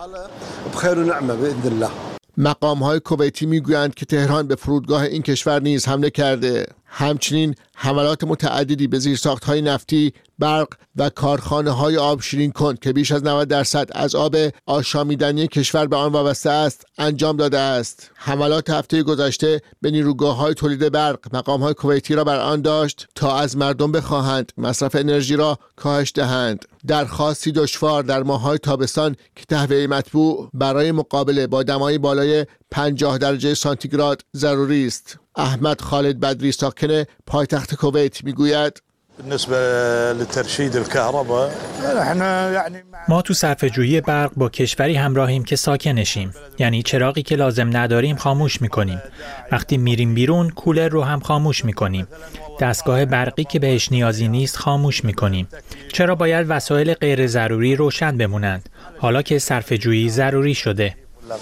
مقام‌های کویتی میگویند که تهران به فرودگاه این کشور نیز حمله کرده. همچنین حملات متعددی به زیرساخت‌های نفتی، برق و کارخانه‌های آبشیرین کن که بیش از نود درصد از آب آشامیدنی کشور به آن وابسته است انجام داده است. حملات هفته گذشته به نیروگاه‌های تولید برق مقام‌های کویتی را بر آن داشت تا از مردم بخواهند مصرف انرژی را کاهش دهند. درخواستی دشوار در ماه‌های تابستان که تهویه مطبوع برای مقابله با دمای بالای پنجاه درجه سانتیگراد ضروری است. احمد خالد بدری ساکن پایتخت کویت میگوید ما تو صرفه‌جویی برق با کشوری همراهیم که ساکنشیم، یعنی چراغی که لازم نداریم خاموش میکنیم. وقتی میریم بیرون کولر رو هم خاموش میکنیم. دستگاه برقی که بهش نیازی نیست خاموش میکنیم. چرا باید وسایل غیر ضروری روشن بمونند حالا که صرفه‌جویی ضروری شده؟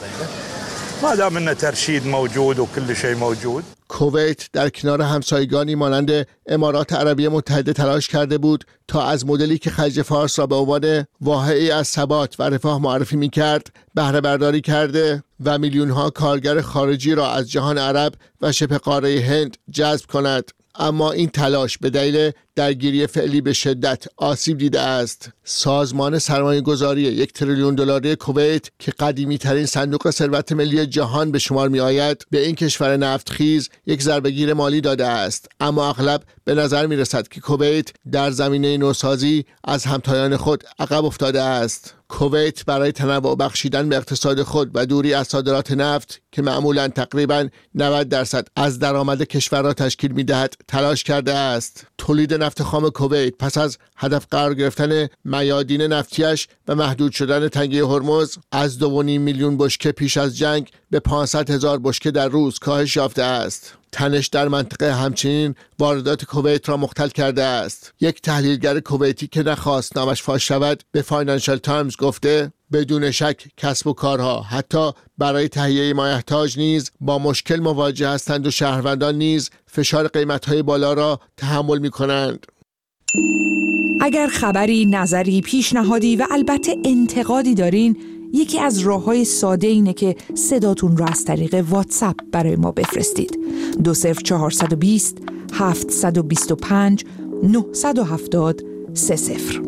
ما دام ان ترشید موجود و کل شیء موجود. کویت در کنار همسایگانی مانند امارات عربیه متحده تلاش کرده بود تا از مدلی که خلیج فارس را به عنوان واحه‌ای از ثبات و رفاه معرفی می‌کرد بهره برداری کرده و میلیون‌ها کارگر خارجی را از جهان عرب و شبه قاره هند جذب کند. اما این تلاش به دلیل درگیری فعلی به شدت آسیب دیده است. سازمان سرمایه گذاری یک تریلیون دلاری کویت که قدیمی ترین صندوق ثروت ملی جهان به شمار می آید به این کشور نفتخیز یک ضربه‌گیر مالی داده است، اما اغلب به نظر می رسد که کویت در زمینه نوسازی از همتایان خود عقب افتاده است. کویت برای تنوع بخشیدن به اقتصاد خود و دوری از صادرات نفت که معمولاً تقریباً نود درصد از درآمد کشور را تشکیل می‌دهد تلاش کرده است. تولید نفت خام کویت پس از هدف قرار گرفتن میادین نفتیش و محدود شدن تنگه هرمز از دو و نیم میلیون بشکه پیش از جنگ به پانصد هزار بشکه در روز کاهش یافته است. تنش در منطقه همچنین واردات کویت را مختل کرده است. یک تحلیلگر کویتی که نخواست نامش فاش شود به فاینانشال تایمز گفته بدون شک کسب و کارها حتی برای تهیه مایحتاج نیز با مشکل مواجه هستند و شهروندان نیز فشار قیمت‌های بالا را تحمل می‌کنند. اگر خبری، نظری، پیشنهادی و البته انتقادی دارین، یکی از راه‌های ساده اینه که صداتون رو از طریق واتساپ برای ما بفرستید. دو صفر چهارصد و بیست هفتصد و بیست و پنج نهصد و هفتاد سه صفر.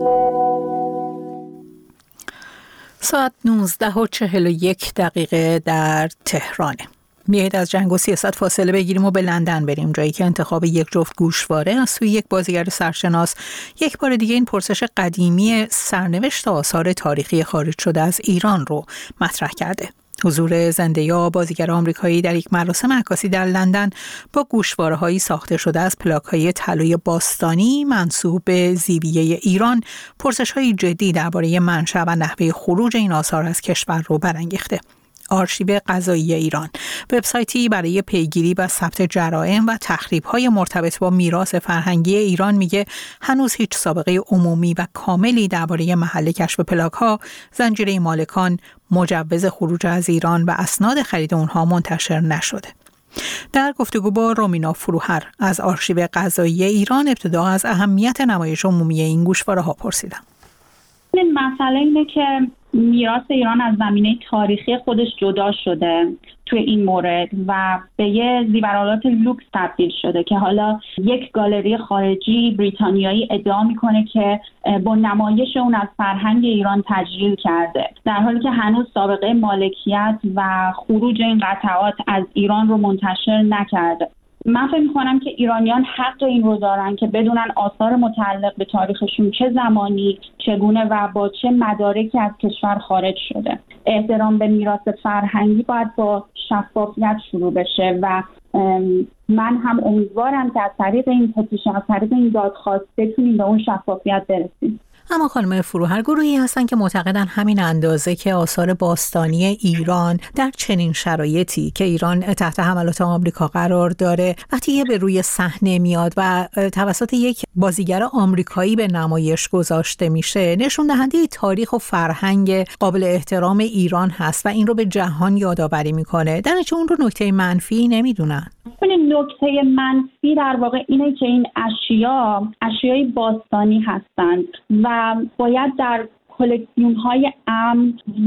ساعت نوزده و چهل و یک دقیقه در تهرانه. میایید از جنگ و سیاست فاصله بگیریم و به لندن بریم، جایی که انتخاب یک جفت گوشواره از سوی یک بازیگر سرشناس یک بار دیگه این پرسش قدیمی سرنوشت آثار تاریخی خارج شده از ایران رو مطرح کرده. حضور زنده یا بازیگر آمریکایی در یک مراسم عکاسی در لندن با گوشواره‌هایی ساخته شده از پلاک‌های طلای باستانی منسوب به زیویه ایران پرسش‌های جدی درباره منشأ و نحوه خروج این آثار از کشور رو برانگیخته. آرشیو قضایی ایران، وبسایتی برای پیگیری و ثبت جرائم و تخریب‌های مرتبط با میراث فرهنگی ایران، میگه هنوز هیچ سابقه عمومی و کاملی درباره محل کشف پلاک‌ها، زنجیره مالکان، مجوز خروج از ایران و اسناد خرید اونها منتشر نشده. در گفتگو با رومینا فروهر از آرشیو قضایی ایران ابتدا از اهمیت نمایش عمومی این گوشواره‌ها پرسیدم. این مسئله اینه که میراث ایران از زمینه تاریخی خودش جدا شده توی این مورد و به یه زیورآلات لوکس تبدیل شده که حالا یک گالری خارجی بریتانیایی ادعا میکنه که با نمایش اون از فرهنگ ایران تجلیل کرده، در حالی که هنوز سابقه مالکیت و خروج این قطعات از ایران رو منتشر نکرده. من فکر می‌کنم که ایرانیان حق این رو دارن که بدونن آثار متعلق به تاریخشون چه زمانی، چگونه و با چه مدارکی از کشور خارج شده. احترام به میراث فرهنگی باید با شفافیت شروع بشه و من هم امیدوارم که از طریق این پتیشن، از طریق این دادخواست بتونیم به اون شفافیت برسیم. اما خانم فروهر، گروهی هستن که معتقدن همین اندازه که آثار باستانی ایران در چنین شرایطی که ایران تحت حملات آمریکا قرار داره وقتی به روی صحنه میاد و توسط یک بازیگر آمریکایی به نمایش گذاشته میشه، نشون دهنده تاریخ و فرهنگ قابل احترام ایران هست و این رو به جهان یادآوری میکنه. در نتیجه اون رو نکته منفی نمیدونن. نکته منفی در واقع اینه که این اشیا اشیای باستانی هستند و باید در کلکسیون های امن و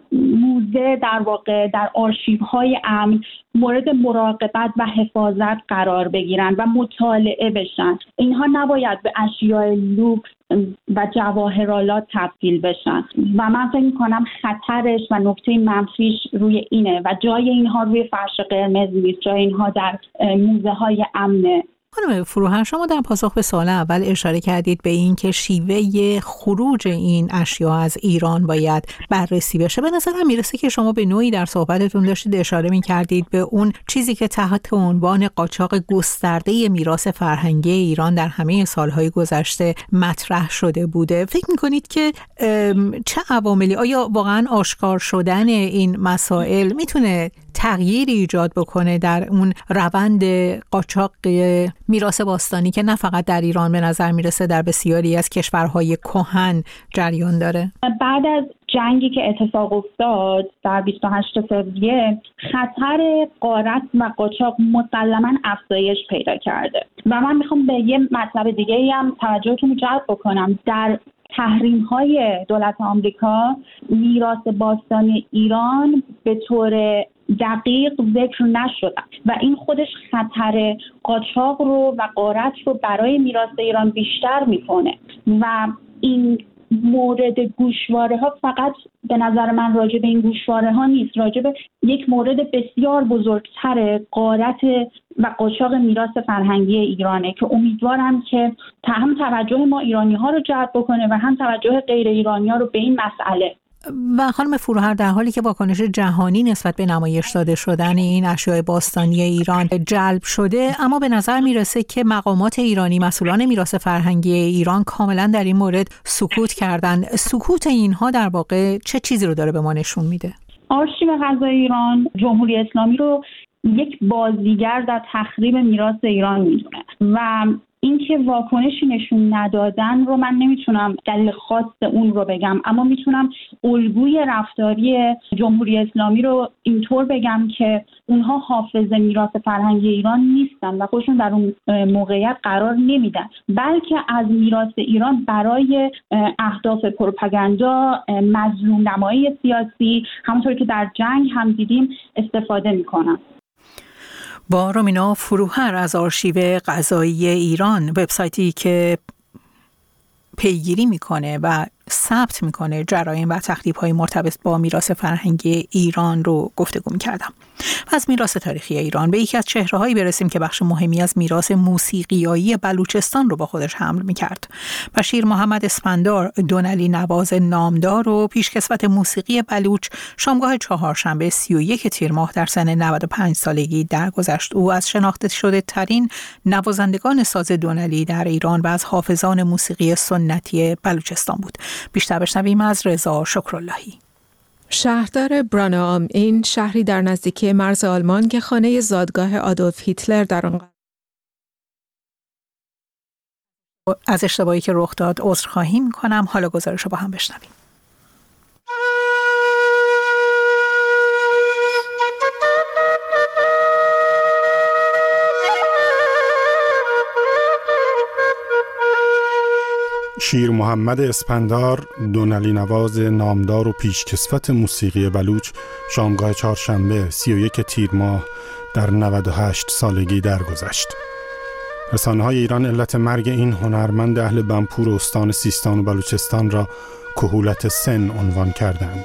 موزه در واقع در آرشیو های امن مورد مراقبت و حفاظت قرار بگیرن و مطالعه بشن. اینها نباید به اشیاء لوکس و جواهرالات تبدیل بشن و من فکر می‌کنم خطرش و نکته منفیش روی اینه و جای اینها روی فرش قرمز نیست، جای اینها در موزه های امنه. خانم فروهر، شما در پاسخ به سوال اول اشاره کردید به این که شیوه خروج این اشیا از ایران باید بررسی بشه. به نظرم میرسه که شما به نوعی در صحبتتون داشتید اشاره میکردید به اون چیزی که تحت عنوان قاچاق گسترده میراث فرهنگی ایران در همه سالهای گذشته مطرح شده بوده. فکر میکنید که چه عواملی، آیا واقعا آشکار شدن این مسائل میتونه تغییری ایجاد بکنه در اون روند قاچاق میراث باستانی که نه فقط در ایران به نظر میرسه در بسیاری از کشورهای کهن جریان داره؟ بعد از جنگی که اتفاق افتاد در بیست و هشتم فوریه، خطر غارت و قاچاق مسلماً افزایش پیدا کرده و من میخوام به یه مطلب دیگه هم توجهتون رو جلب بکنم. در تحریم‌های دولت آمریکا میراث باستانی ایران به طور دقیق ذکر نشدن و این خودش خطر قاچاق رو و غارت رو برای میراث ایران بیشتر میکنه و این مورد گوشواره ها فقط به نظر من راجع به این گوشواره ها نیست، راجع به یک مورد بسیار بزرگتر غارت و قاچاق میراث فرهنگی ایرانه که امیدوارم که هم توجه ما ایرانی ها رو جلب بکنه و هم توجه غیر ایرانی ها رو به این مسئله. و خانم فروهر، در حالی که واکنش جهانی نسبت به نمایش داده شدن این اشیاء باستانی ایران جلب شده، اما به نظر میرسه که مقامات ایرانی، مسئولان میراث فرهنگی ایران کاملا در این مورد سکوت کردن. سکوت اینها در واقع چه چیزی رو داره به ما نشون میده؟ آرشیو قضایی ایران جمهوری اسلامی رو یک بازیگر در تخریب میراث ایران میدونه و اینکه واکنشی نشون ندادن رو من نمیتونم دلیل خاص اون رو بگم، اما میتونم الگوی رفتاری جمهوری اسلامی رو اینطور بگم که اونها حافظ میراث فرهنگی ایران نیستن و خودشون در اون موقعیت قرار نمیدن، بلکه از میراث ایران برای اهداف پروپاگاندا، مظلوم نمایی سیاسی، همونطور که در جنگ هم دیدیم استفاده میکنن. با رومینا فروهر از آرشیو قضایی ایران، وبسایتی که پیگیری میکنه و ثبت میکنه جرایم و تخریب‌های مرتبط با میراث فرهنگی ایران رو گفتگو می‌کردم. از میراث تاریخی ایران به یکی از چهره‌هایی برسیم که بخش مهمی از میراث موسیقیایی بلوچستان رو با خودش حمل می‌کرد. بشیر محمد اسفندار، دونلی نواز نامدار و پیشکسوت موسیقی بلوچ، شامگاه چهارشنبه سی و یک تیر ماه در سن نود و پنج سالگی درگذشت. او از شناخته شده ترین نوازندگان ساز دونلی در ایران و از حافظان موسیقی سنتی بلوچستان بود. بیشتر بشنویم از رضا شکراللهی. شهردار برانام، این شهری در نزدیکی مرز آلمان که خانه زادگاه آدولف هیتلر در آن از اشتباهی که رخ داد عذرخواهی می‌کنم. حالا گزارش رو با هم بشنویم. شیر محمد اسفندار، دونلی نواز نامدار و پیشکسوت موسیقی بلوچ، شامگاه چهارشنبه سی و یک تیر ماه در نود و هشت سالگی درگذشت. رسانه‌های ایران علت مرگ این هنرمند اهل بنپور استان سیستان و بلوچستان را کهولت سن عنوان کردند.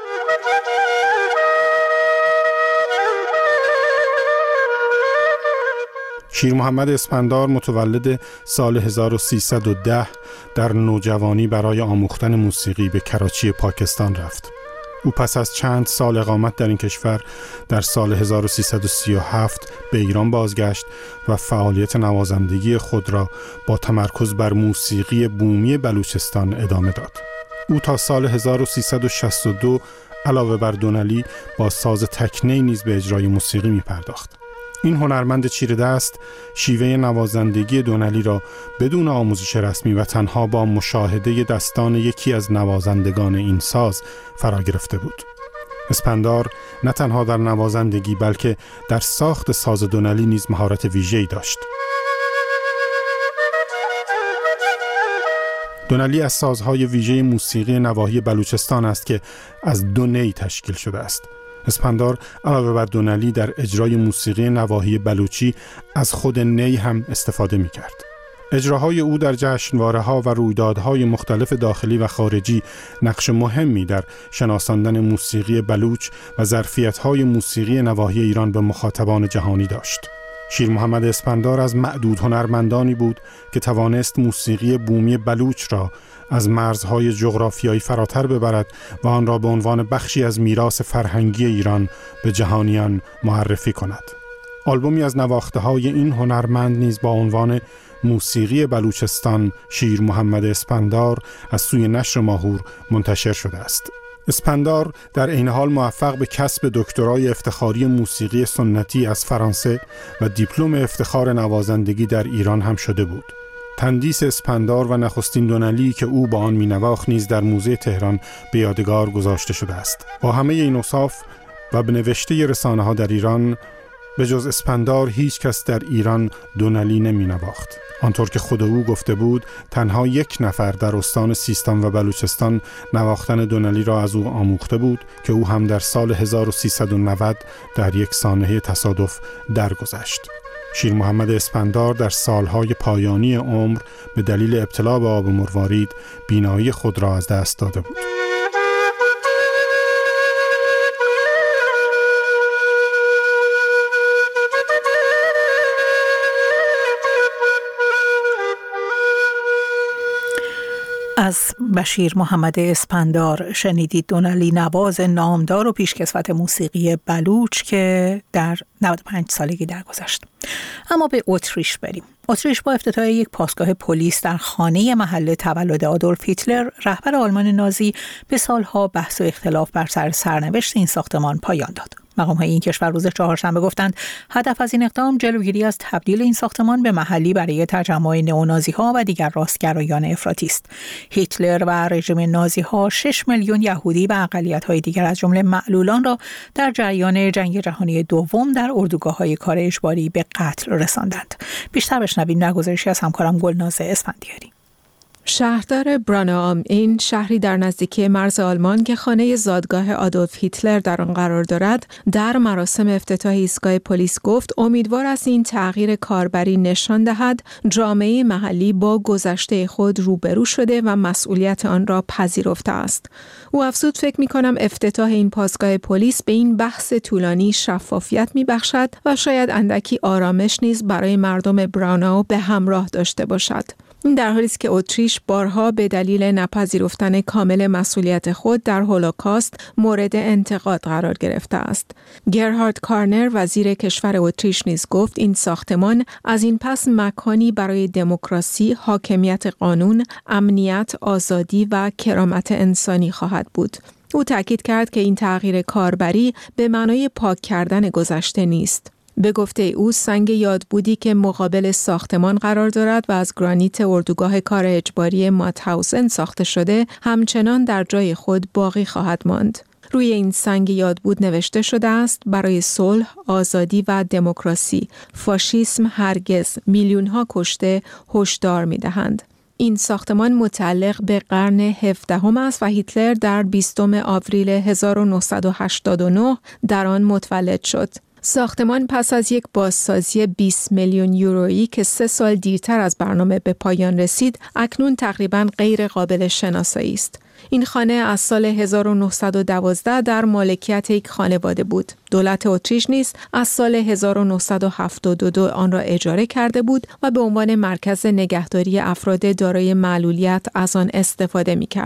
شیر محمد اسفندار متولد سال هزار و سیصد و ده در نوجوانی برای آموختن موسیقی به کراچی پاکستان رفت. او پس از چند سال اقامت در این کشور در سال هزار و سیصد و سی و هفت به ایران بازگشت و فعالیت نوازندگی خود را با تمرکز بر موسیقی بومی بلوچستان ادامه داد. او تا سال هزار و سیصد و شصت و دو علاوه بر دونلی با ساز تکنی نیز به اجرای موسیقی می پرداخت. این هنرمند چیره دست شیوه نوازندگی دونلی را بدون آموزش رسمی و تنها با مشاهده دستان یکی از نوازندگان این ساز فرا گرفته بود. اسپندار نه تنها در نوازندگی بلکه در ساخت ساز دونلی نیز مهارت ویژه‌ای داشت. دونلی از سازهای ویژه موسیقی نواحی بلوچستان است که از دو نی تشکیل شده است. اسپندار علاوه بر دونلی در اجرای موسیقی نواحی بلوچی از خود نی هم استفاده می کرد. اجراهای او در جشنواره‌ها و رویدادهای مختلف داخلی و خارجی نقش مهمی در شناساندن موسیقی بلوچ و ظرفیت‌های موسیقی نواحی ایران به مخاطبان جهانی داشت. شیر محمد اسپندار از معدود هنرمندانی بود که توانست موسیقی بومی بلوچ را از مرزهای جغرافیایی فراتر ببرد و آن را به عنوان بخشی از میراث فرهنگی ایران به جهانیان معرفی کند. آلبومی از نواخته‌های این هنرمند نیز با عنوان موسیقی بلوچستان شیر محمد اسپندار از سوی نشر ماهور منتشر شده است. اسپندار در این حال موفق به کسب دکترای افتخاری موسیقی سنتی از فرانسه و دیپلم افتخار نوازندگی در ایران هم شده بود. تندیس اسپندار و نخستین دونلی که او با آن مینواخت نیز در موزه تهران به یادگار گذاشته شده است. با همه این اوصاف و به نوشته رسانه‌ها در ایران، به جز اسپندار هیچ کس در ایران دونلی نمی نواخت. آنطور که خود او گفته بود، تنها یک نفر در استان سیستان و بلوچستان نواختن دونلی را از او آموخته بود که او هم در سال هزار و سیصد و نود در یک سانحه تصادف درگذشت. شیر محمد اسپندار در سالهای پایانی عمر به دلیل ابتلا به آب مروارید بینایی خود را از دست داده بود. از بشیر محمد اسپندار شنیدید، دونلی نواز نامدار و پیشکسوت موسیقی بلوچ که در نود و پنج سالگی درگذشت. اما به اتریش بریم. اتریش با افتتاح یک پاسگاه پلیس در خانه محل تولد آدولف هیتلر، رهبر آلمان نازی، به سالها بحث و اختلاف بر سر سرنوشت این ساختمان پایان داد. مقام‌های این کشور روز چهارشنبه گفتند هدف از این اقدام جلوگیری از تبدیل این ساختمان به محلی برای تجمع نئونازی‌ها و دیگر راستگرایان افراطی است. هیتلر و رژیم نازی‌ها شش میلیون یهودی و اقلیت‌های دیگر از جمله معلولان را در جریان جنگ جهانی دوم در اردوگاه‌های کار اجباری به قتل رساندند. بیشتر بشنویم در گزارشی از همکارم گلناز اسفندیاری. شهردار برانو ام این، شهری در نزدیکی مرز آلمان که خانه زادگاه آدولف هیتلر در آن قرار دارد، در مراسم افتتاح ایستگاه پلیس گفت امیدوار است این تغییر کاربری نشان دهد جامعه محلی با گذشته خود روبرو شده و مسئولیت آن را پذیرفته است. او افزود فکر می کنم افتتاح این پاسگاه پلیس به این بحث طولانی شفافیت می بخشد و شاید اندکی آرامش نیز برای مردم برانو به همراه داشته باشد. این در حالی است که اتریش بارها به دلیل نپذیرفتن کامل مسئولیت خود در هولوکاست مورد انتقاد قرار گرفته است. گرهارد کارنر، وزیر کشور اتریش، نیز گفت این ساختمان از این پس مکانی برای دموکراسی، حاکمیت قانون، امنیت، آزادی و کرامت انسانی خواهد بود. او تاکید کرد که این تغییر کاربری به معنای پاک کردن گذشته نیست. به گفته او، سنگ یادبودی که مقابل ساختمان قرار دارد و از گرانیت اردوگاه کار اجباری ماتهاوسن ساخته شده، همچنان در جای خود باقی خواهد ماند. روی این سنگ یادبود نوشته شده است: برای صلح، آزادی و دموکراسی، فاشیسم هرگز، میلیون‌ها کشته، هشدار می‌دهند. این ساختمان متعلق به قرن هفدهم است و هیتلر در بیستم آوریل هزار و نهصد و هشتاد و نه در آن متولد شد. ساختمان پس از یک بازسازی بیست میلیون یورویی که سه سال دیرتر از برنامه به پایان رسید، اکنون تقریباً غیر قابل شناسایی است. این خانه از سال هزار و نهصد و دوازده در مالکیت یک خانواده بود. دولت اتریش نیز از سال هزار و نهصد و هفتاد و دو آن را اجاره کرده بود و به عنوان مرکز نگهداری افراد دارای معلولیت از آن استفاده می‌کرد.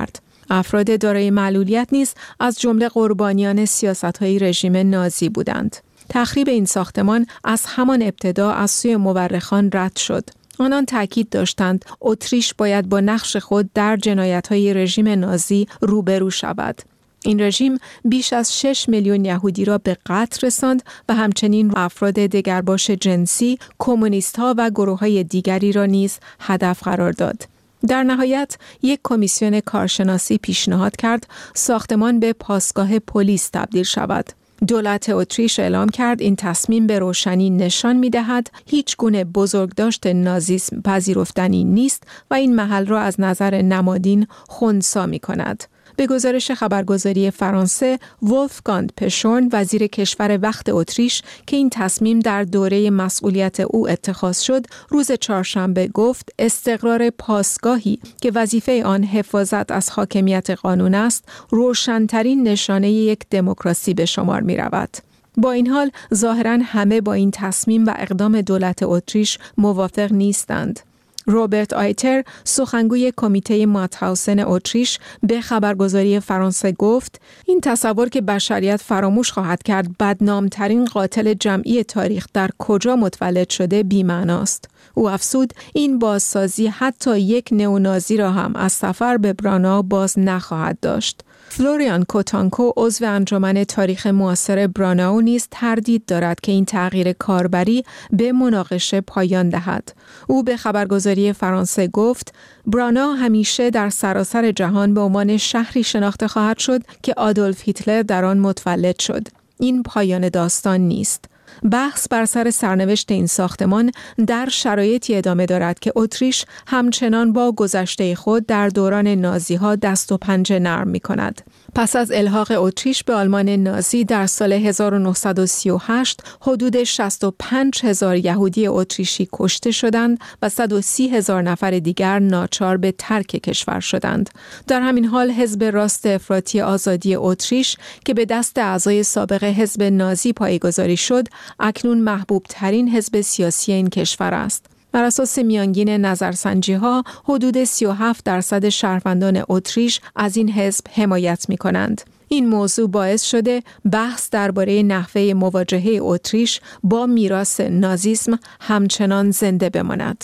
افراد دارای معلولیت نیز از جمله قربانیان سیاست‌های رژیم نازی بودند. تخریب این ساختمان از همان ابتدا از سوی مورخان رد شد. آنان تاکید داشتند اتریش باید با نقش خود در جنایت‌های رژیم نازی روبرو شود. این رژیم بیش از شش میلیون یهودی را به قتل رساند و همچنین افراد دگرباش جنسی، کمونیست‌ها و گروه‌های دیگری را نیز هدف قرار داد. در نهایت یک کمیسیون کارشناسی پیشنهاد کرد ساختمان به پاسگاه پلیس تبدیل شود. دولت اتریش اعلام کرد این تصمیم به روشنی نشان می‌دهد هیچ گونه بزرگداشت نازیسم پذیرفتنی نیست و این محل را از نظر نمادین خنثی می‌کند. به گزارش خبرگزاری فرانسه، ولفگاند پشورن وزیر کشور وقت اتریش که این تصمیم در دوره مسئولیت او اتخاذ شد، روز چهارشنبه گفت استقرار پاسگاهی که وظیفه آن حفاظت از حاکمیت قانون است، روشن‌ترین نشانه یک دموکراسی به شمار می‌رود. با این حال ظاهراً همه با این تصمیم و اقدام دولت اتریش موافق نیستند. روبرت آیتر، سخنگوی کمیته ماتهاوسن اتریش، به خبرگزاری فرانسه گفت این تصور که بشریت فراموش خواهد کرد بدنامترین قاتل جمعی تاریخ در کجا متولد شده بی‌معناست. او افزود این بازسازی حتی یک نئونازی را هم از سفر به برانا باز نخواهد داشت. فلوریان کوتانکو عضو انجمن تاریخ معاصر براناو نیز تردید دارد که این تغییر کاربری به مناقشه پایان دهد. او به خبرگزاری فرانسه گفت برانا همیشه در سراسر جهان به عنوان شهری شناخته خواهد شد که آدولف هیتلر در آن متولد شد. این پایان داستان نیست. بحث بر سر سرنوشت این ساختمان در شرایطی ادامه دارد که اتریش همچنان با گذشته خود در دوران نازی‌ها دست و پنجه نرم می‌کند. پس از الحاق اتریش به آلمان نازی در سال هزار و نهصد و سی و هشت حدود شصت و پنج هزار یهودی اتریشی کشته شدند و صد و سی هزار نفر دیگر ناچار به ترک کشور شدند. در همین حال حزب راست افراطی آزادی اتریش که به دست اعضای سابق حزب نازی پایه‌گذاری شد، اکنون محبوب ترین حزب سیاسی این کشور است. بر اساس میانگین نظرسنجی‌ها حدود سی و هفت درصد شهروندان اتریش از این حزب حمایت می‌کنند. این موضوع باعث شده بحث درباره نحوه مواجهه اتریش با میراث نازیسم همچنان زنده بماند.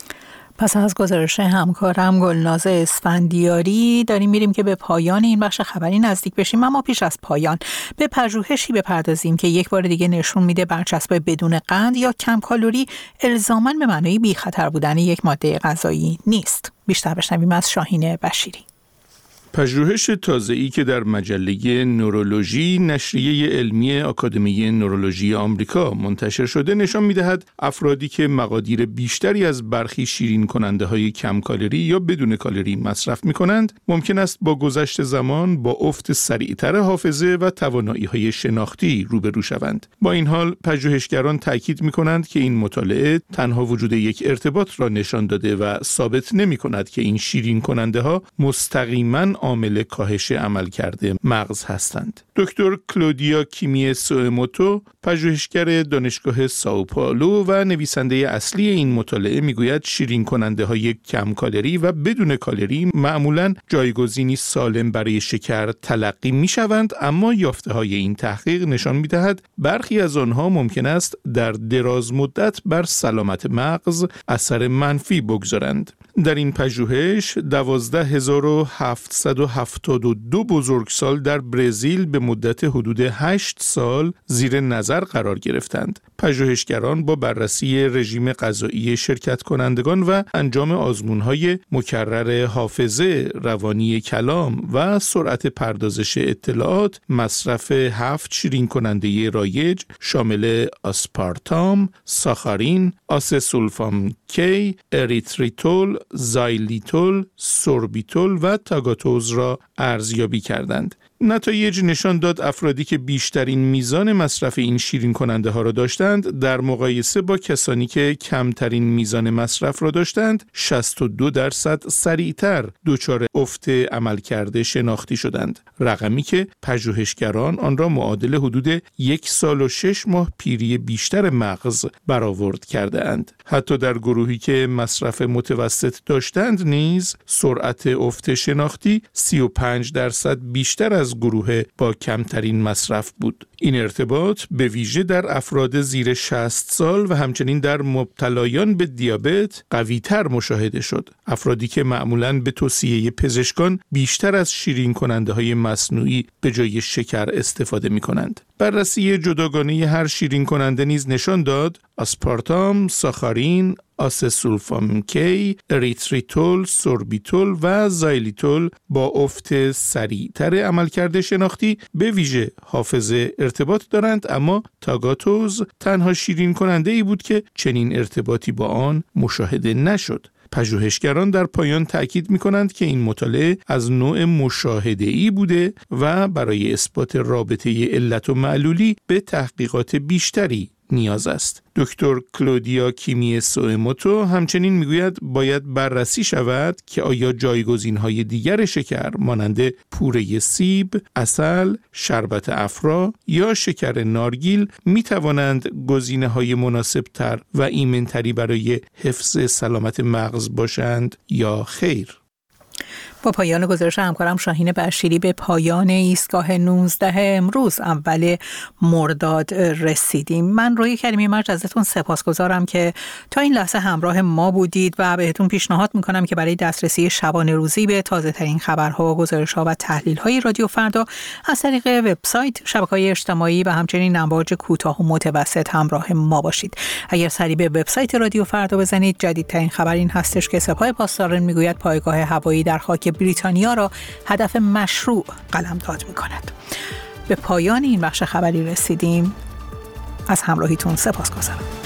پس از گزارش همکارم گلناز اسفندیاری داریم میریم که به پایان این بخش خبری نزدیک بشیم، اما پیش از پایان به پژوهشی بپردازیم که یک بار دیگه نشون میده برچسب بدون قند یا کم کالری الزاماً به معنای بی خطر بودن یک ماده غذایی نیست. بیشتر بشنویم از شاهین بشیری. پژوهش تازه‌ای که در مجله نورولوژی نشریه علمی آکادمی نورولوژی آمریکا منتشر شده نشان می‌دهد افرادی که مقادیر بیشتری از برخی شیرین کننده های کم کالری یا بدون کالری مصرف می‌کنند ممکن است با گذشت زمان با افت سریعتر حافظه و توانایی‌های شناختی روبرو شوند. با این حال پژوهشگران تاکید می‌کنند که این مطالعه تنها وجود یک ارتباط را نشان داده و ثابت نمی‌کند که این شیرین کننده ها مستقیماً عامل کاهش عملکرد مغز هستند. دکتر کلودیا کیمی سوئموتو، پژوهشگر دانشگاه سائو پائولو و نویسنده اصلی این مطالعه میگوید شیرین کننده های کم کالری و بدون کالری معمولاً جایگزینی سالم برای شکر تلقی میشوند، اما یافته های این تحقیق نشان میدهد برخی از آنها ممکن است در دراز مدت بر سلامت مغز اثر منفی بگذارند. در این پژوهش دوازده هزار و هفتصد و هفتاد و دو بزرگسال در برزیل به مدت حدود هشت سال زیر نظر قرار گرفتند. پژوهشگران با بررسی رژیم غذایی شرکت کنندگان و انجام آزمون‌های مکرر حافظه، روانی کلام و سرعت پردازش اطلاعات، مصرف هفت شیرین کننده رایج شامل آسپارتام، ساخارین، آسسولفام کی، اریتریتول، زایلیتول، سوربیتول و تاگاتوز را ارزیابی کردند. نتایج نشان داد افرادی که بیشترین میزان مصرف این شیرین کننده ها را داشتند در مقایسه با کسانی که کمترین میزان مصرف را داشتند شصت و دو درصد سریعتر دچار افت عملکرد شناختی شدند، رقمی که پژوهشگران آن را معادل حدود یک سال و شش ماه پیری بیشتر مغز برآورد کرده اند. حتی در گروهی که مصرف متوسط داشتند نیز سرعت افت شناختی سی و پنج درصد بیشتر از گروه با کمترین مصرف بود. این ارتباط به ویژه در افراد زیر شصت سال و همچنین در مبتلایان به دیابت قوی‌تر مشاهده شد. افرادی که معمولاً به توصیه پزشکان بیشتر از شیرین کننده های مصنوعی به جای شکر استفاده می کنند. بررسی جداگانه هر شیرین کننده نیز نشان داد آسپارتام، ساخارین، آسسولفام کی، اریتریتول، سوربیتول و زایلیتول با افت سریعتر عملکرد شناختی به ویژه حافظه ارتباط دارند، اما تاگاتوز تنها شیرین کننده ای بود که چنین ارتباطی با آن مشاهده نشد. پژوهشگران در پایان تأکید می‌کنند که این مطالعه از نوع مشاهده‌ای بوده و برای اثبات رابطه علت و معلولی به تحقیقات بیشتری نیاز است. دکتر کلودیا کیمی سوئموتو همچنین میگوید باید بررسی شود که آیا جایگزین‌های دیگر شکر مانند پوره سیب، عسل، شربت افرا یا شکر نارگیل میتوانند گزینه‌های مناسب‌تر و ایمن‌تری برای حفظ سلامت مغز باشند یا خیر. با پایان گزارش همکارم شاهین بشیری به پایان ایستگاه نوزده امروز اول مرداد رسیدیم. من روی کریمی مرج ازتون سپاسگزارم که تا این لحظه همراه ما بودید و بهتون پیشنهاد میکنم که برای دسترسی شبانه روزی به تازه ترین خبرها و گزارش‌ها و تحلیل‌های رادیو فردا از طریق وبسایت، شبکه‌های اجتماعی و همچنین امواج کوتاه و متوسط همراه ما باشید. اگر سری به وبسایت رادیو فردا بزنید، جدیدترین خبر این هستش که سپاه پاسداران میگوید پایگاه هوایی در خاک بریتانیا را هدف مشروع قلمداد می‌کند. به پایان این بخش خبری رسیدیم. از همراهیتون سپاسگزارم.